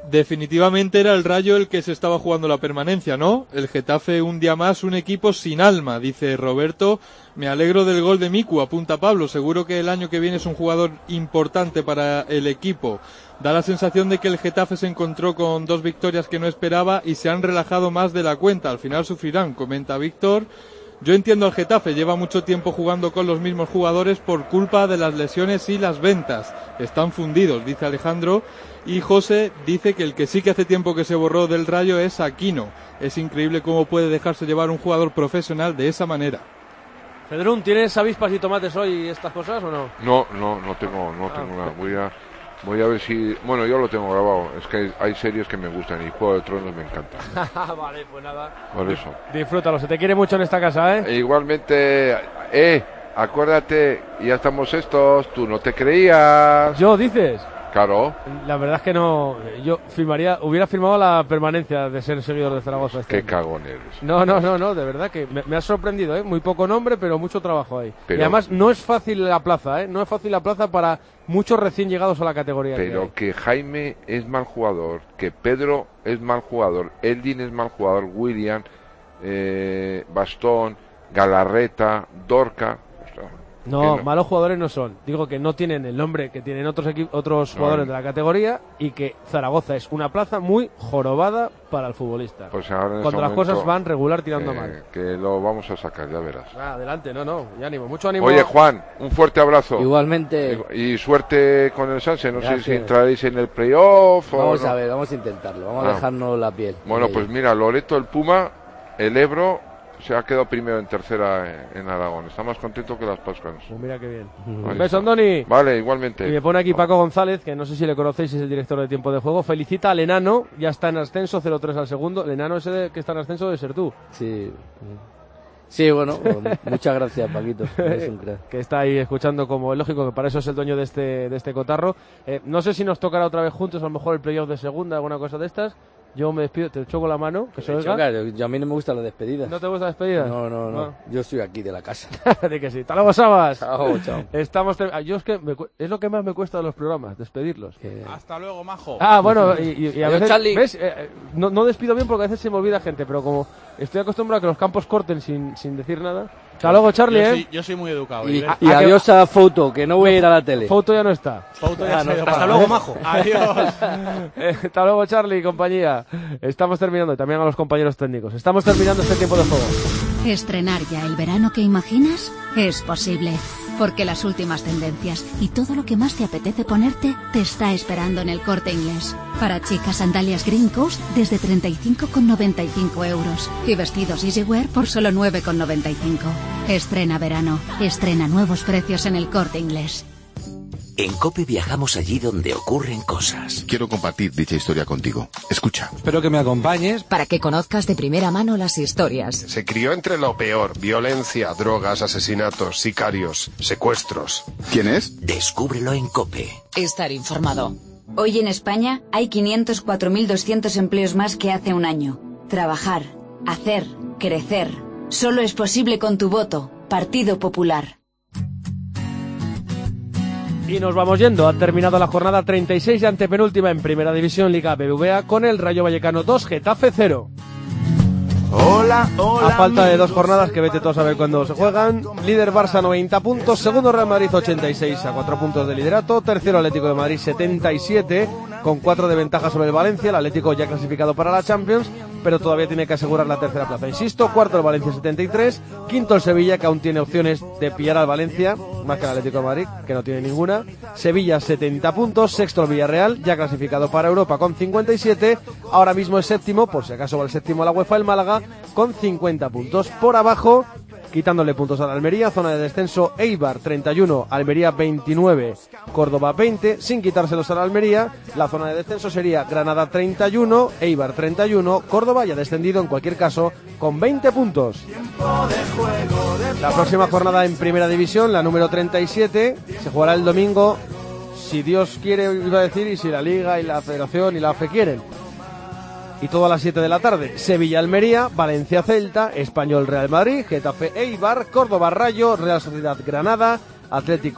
Definitivamente era el Rayo el que se estaba jugando la permanencia, ¿no? El Getafe un día más, un equipo sin alma, dice Roberto. Me alegro del gol de Miku, apunta Pablo. Seguro que el año que viene es un jugador importante para el equipo. Da la sensación de que el Getafe se encontró con dos victorias que no esperaba y se han relajado más de la cuenta. Al final sufrirán, comenta Víctor. Yo entiendo al Getafe, lleva mucho tiempo jugando con los mismos jugadores por culpa de las lesiones y las ventas. Están fundidos, dice Alejandro. Y José dice que el que sí que hace tiempo que se borró del Rayo es Aquino. Es increíble cómo puede dejarse llevar un jugador profesional de esa manera. Pedrún, ¿tienes avispas y tomates hoy y estas cosas o no? No, no, no tengo, no tengo nada. Voy a, voy a ver si, bueno, yo lo tengo grabado. Es que hay, hay series que me gustan y Juego de Tronos me encanta. Vale, pues nada. Por eso. Disfrútalo, se te quiere mucho en esta casa, ¿eh? E igualmente, eh, acuérdate, ya estamos estos, tú no te creías. ¿Yo dices? Claro. La verdad es que no, yo firmaría, hubiera firmado la permanencia de ser seguidor de Zaragoza. Este Qué año. cagón eres. No, no, no, no, de verdad que me, me ha sorprendido, ¿eh? Muy poco nombre, pero mucho trabajo ahí. Pero, y además no es fácil la plaza, ¿eh? No es fácil la plaza para muchos recién llegados a la categoría. Pero que, que Jaime es mal jugador, que Pedro es mal jugador, Eldin es mal jugador, William, eh, Bastón, Galarreta, Dorca. No, no, malos jugadores no son. Digo que no tienen el nombre que tienen otros equi- otros no, jugadores no. de la categoría y que Zaragoza es una plaza muy jorobada para el futbolista. Pues ahora en Cuando las momento, cosas van regular tirando eh, mal. Que lo vamos a sacar, ya verás. Ah, adelante, no, no, y ánimo, mucho ánimo. Oye, Juan, un fuerte abrazo. Igualmente. Y, y suerte con el Sanse. No Gracias. sé si entraréis en el playoff o Vamos no. a ver, vamos a intentarlo. Vamos Ah. a dejarnos la piel. Bueno, Eh, pues mira, Loreto, el Puma, el Ebro se ha quedado primero en tercera en Aragón. Está más contento que las Pascuas. Pues mira qué bien. Ahí Un beso, está. Andoni. Vale, igualmente. Y me pone aquí Paco González, que no sé si le conocéis, es el director de Tiempo de Juego. Felicita al Enano, ya está en ascenso, cero tres al segundo. El Enano ese de- que está en ascenso debe ser tú. Sí. Sí, bueno, muchas gracias, Paquito. Eres un crack. Que está ahí escuchando como es lógico, que para eso es el dueño de este, de este cotarro. Eh, no sé si nos tocará otra vez juntos, a lo mejor el playoff de segunda, alguna cosa de estas. Yo me despido, te choco la mano, que se oiga. Claro, yo, a mí no me gustan las despedidas. ¿No te gusta la despedida? No, no, no. No. Yo estoy aquí de la casa. De que sí. ¡Hasta luego, Sabas! Chao, chao. Estamos ter- ah, yo es que me cu- es lo que más me cuesta de los programas, despedirlos. Hasta luego, majo. Ah, bueno, y, y- y a Adiós, veces, Charlie. ¿ves? Eh, eh, no, no despido bien porque a veces se me olvida gente, pero como estoy acostumbrado a que los campos corten sin, sin decir nada. Hasta luego, Charlie, yo ¿eh? soy, yo soy muy educado. Y, ¿eh? y adiós a Foto, que no voy a ir a la tele. Foto ya no está. Foto ya Ah, se ha no ido está. para- Hasta luego, majo. Adiós. Eh, hasta luego, Charlie y compañía. Estamos terminando, y también a los compañeros técnicos. Estamos terminando este tiempo de juego. ¿Estrenar ya el verano que imaginas? Es posible, porque las últimas tendencias y todo lo que más te apetece ponerte te está esperando en el Corte Inglés. Para chicas, sandalias Green Coast desde treinta y cinco con noventa y cinco euros y vestidos Easywear por solo nueve con noventa y cinco. Estrena verano, estrena nuevos precios en el Corte Inglés. En COPE viajamos allí donde ocurren cosas. Quiero compartir dicha historia contigo. Escucha. Espero que me acompañes. Para que conozcas de primera mano las historias. Se crió entre lo peor: violencia, drogas, asesinatos, sicarios, secuestros. ¿Quién es? Descúbrelo en COPE. Estar informado. Hoy en España hay quinientos cuatro mil doscientos empleos más que hace un año. Trabajar, hacer, crecer. Solo es posible con tu voto. Partido Popular. Y nos vamos yendo. Ha terminado la jornada treinta y seis y antepenúltima en Primera División Liga B B V A con el Rayo Vallecano dos, Getafe cero. Hola, hola. A falta de dos jornadas, que vete todos a ver cuándo se juegan. Líder Barça noventa puntos, segundo Real Madrid ochenta y seis a cuatro puntos de liderato, tercero Atlético de Madrid setenta y siete con cuatro de ventaja sobre el Valencia, el Atlético ya clasificado para la Champions, pero todavía tiene que asegurar la tercera plaza. Insisto, cuarto el Valencia setenta y tres, quinto el Sevilla, que aún tiene opciones de pillar al Valencia, más que el Atlético de Madrid, que no tiene ninguna. Sevilla setenta puntos, sexto el Villarreal, ya clasificado para Europa con cincuenta y siete, ahora mismo es séptimo, por si acaso va el séptimo a la UEFA, el Málaga con cincuenta puntos. Por abajo, quitándole puntos a la Almería, zona de descenso, Eibar treinta y uno, Almería veintinueve, Córdoba veinte, sin quitárselos a la Almería, la zona de descenso sería Granada treinta y uno, Eibar treinta y uno, Córdoba ya descendido en cualquier caso con veinte puntos. La próxima jornada en Primera División, la número treinta y siete, se jugará el domingo, si Dios quiere, iba a decir, y si la Liga y la Federación y la A F E quieren. Y todo a las siete de la tarde. Sevilla-Almería, Valencia-Celta, Español-Real Madrid, Getafe-Eibar, Córdoba-Rayo, Real Sociedad-Granada,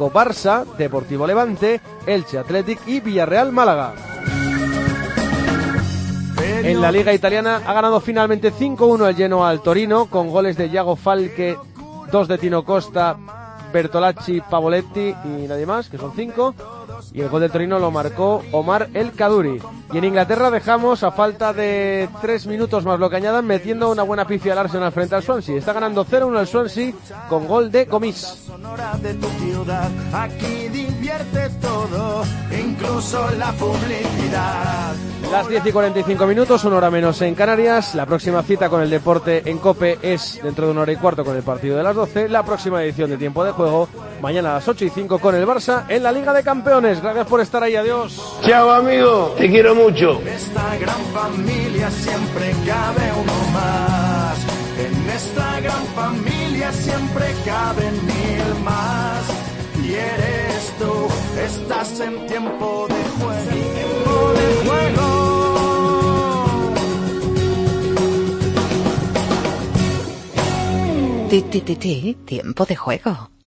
Atlético-Barça, Deportivo-Levante, Elche-Athletic y Villarreal-Málaga. En la Liga Italiana ha ganado finalmente cinco uno el Genoa al Torino, con goles de Iago Falque, dos de Tino Costa, Bertolacci, Pavoletti y nadie más, que son cinco. Y el gol del Torino lo marcó Omar El Kaduri. Y en Inglaterra dejamos, a falta de tres minutos más lo que añadan, metiendo una buena pifia al Arsenal frente al Swansea. Está ganando cero uno el Swansea con gol de Gomis. Aquí divierte todo, incluso la publicidad. Las diez y cuarenta y cinco minutos, una hora menos en Canarias. La próxima cita con el deporte en COPE es dentro de una hora y cuarto con el partido de las doce. La próxima edición de Tiempo de Juego, mañana a las ocho y cinco con el Barça en la Liga de Campeones. Gracias por estar ahí, adiós. Chao, amigo, te quiero mucho. Esta gran familia siempre cabe uno más. En esta gran familia siempre caben mil más. Y eres tú, estás en tiempo de juego. Tiempo de juego. Ti, ti, ti, ti, tiempo de juego.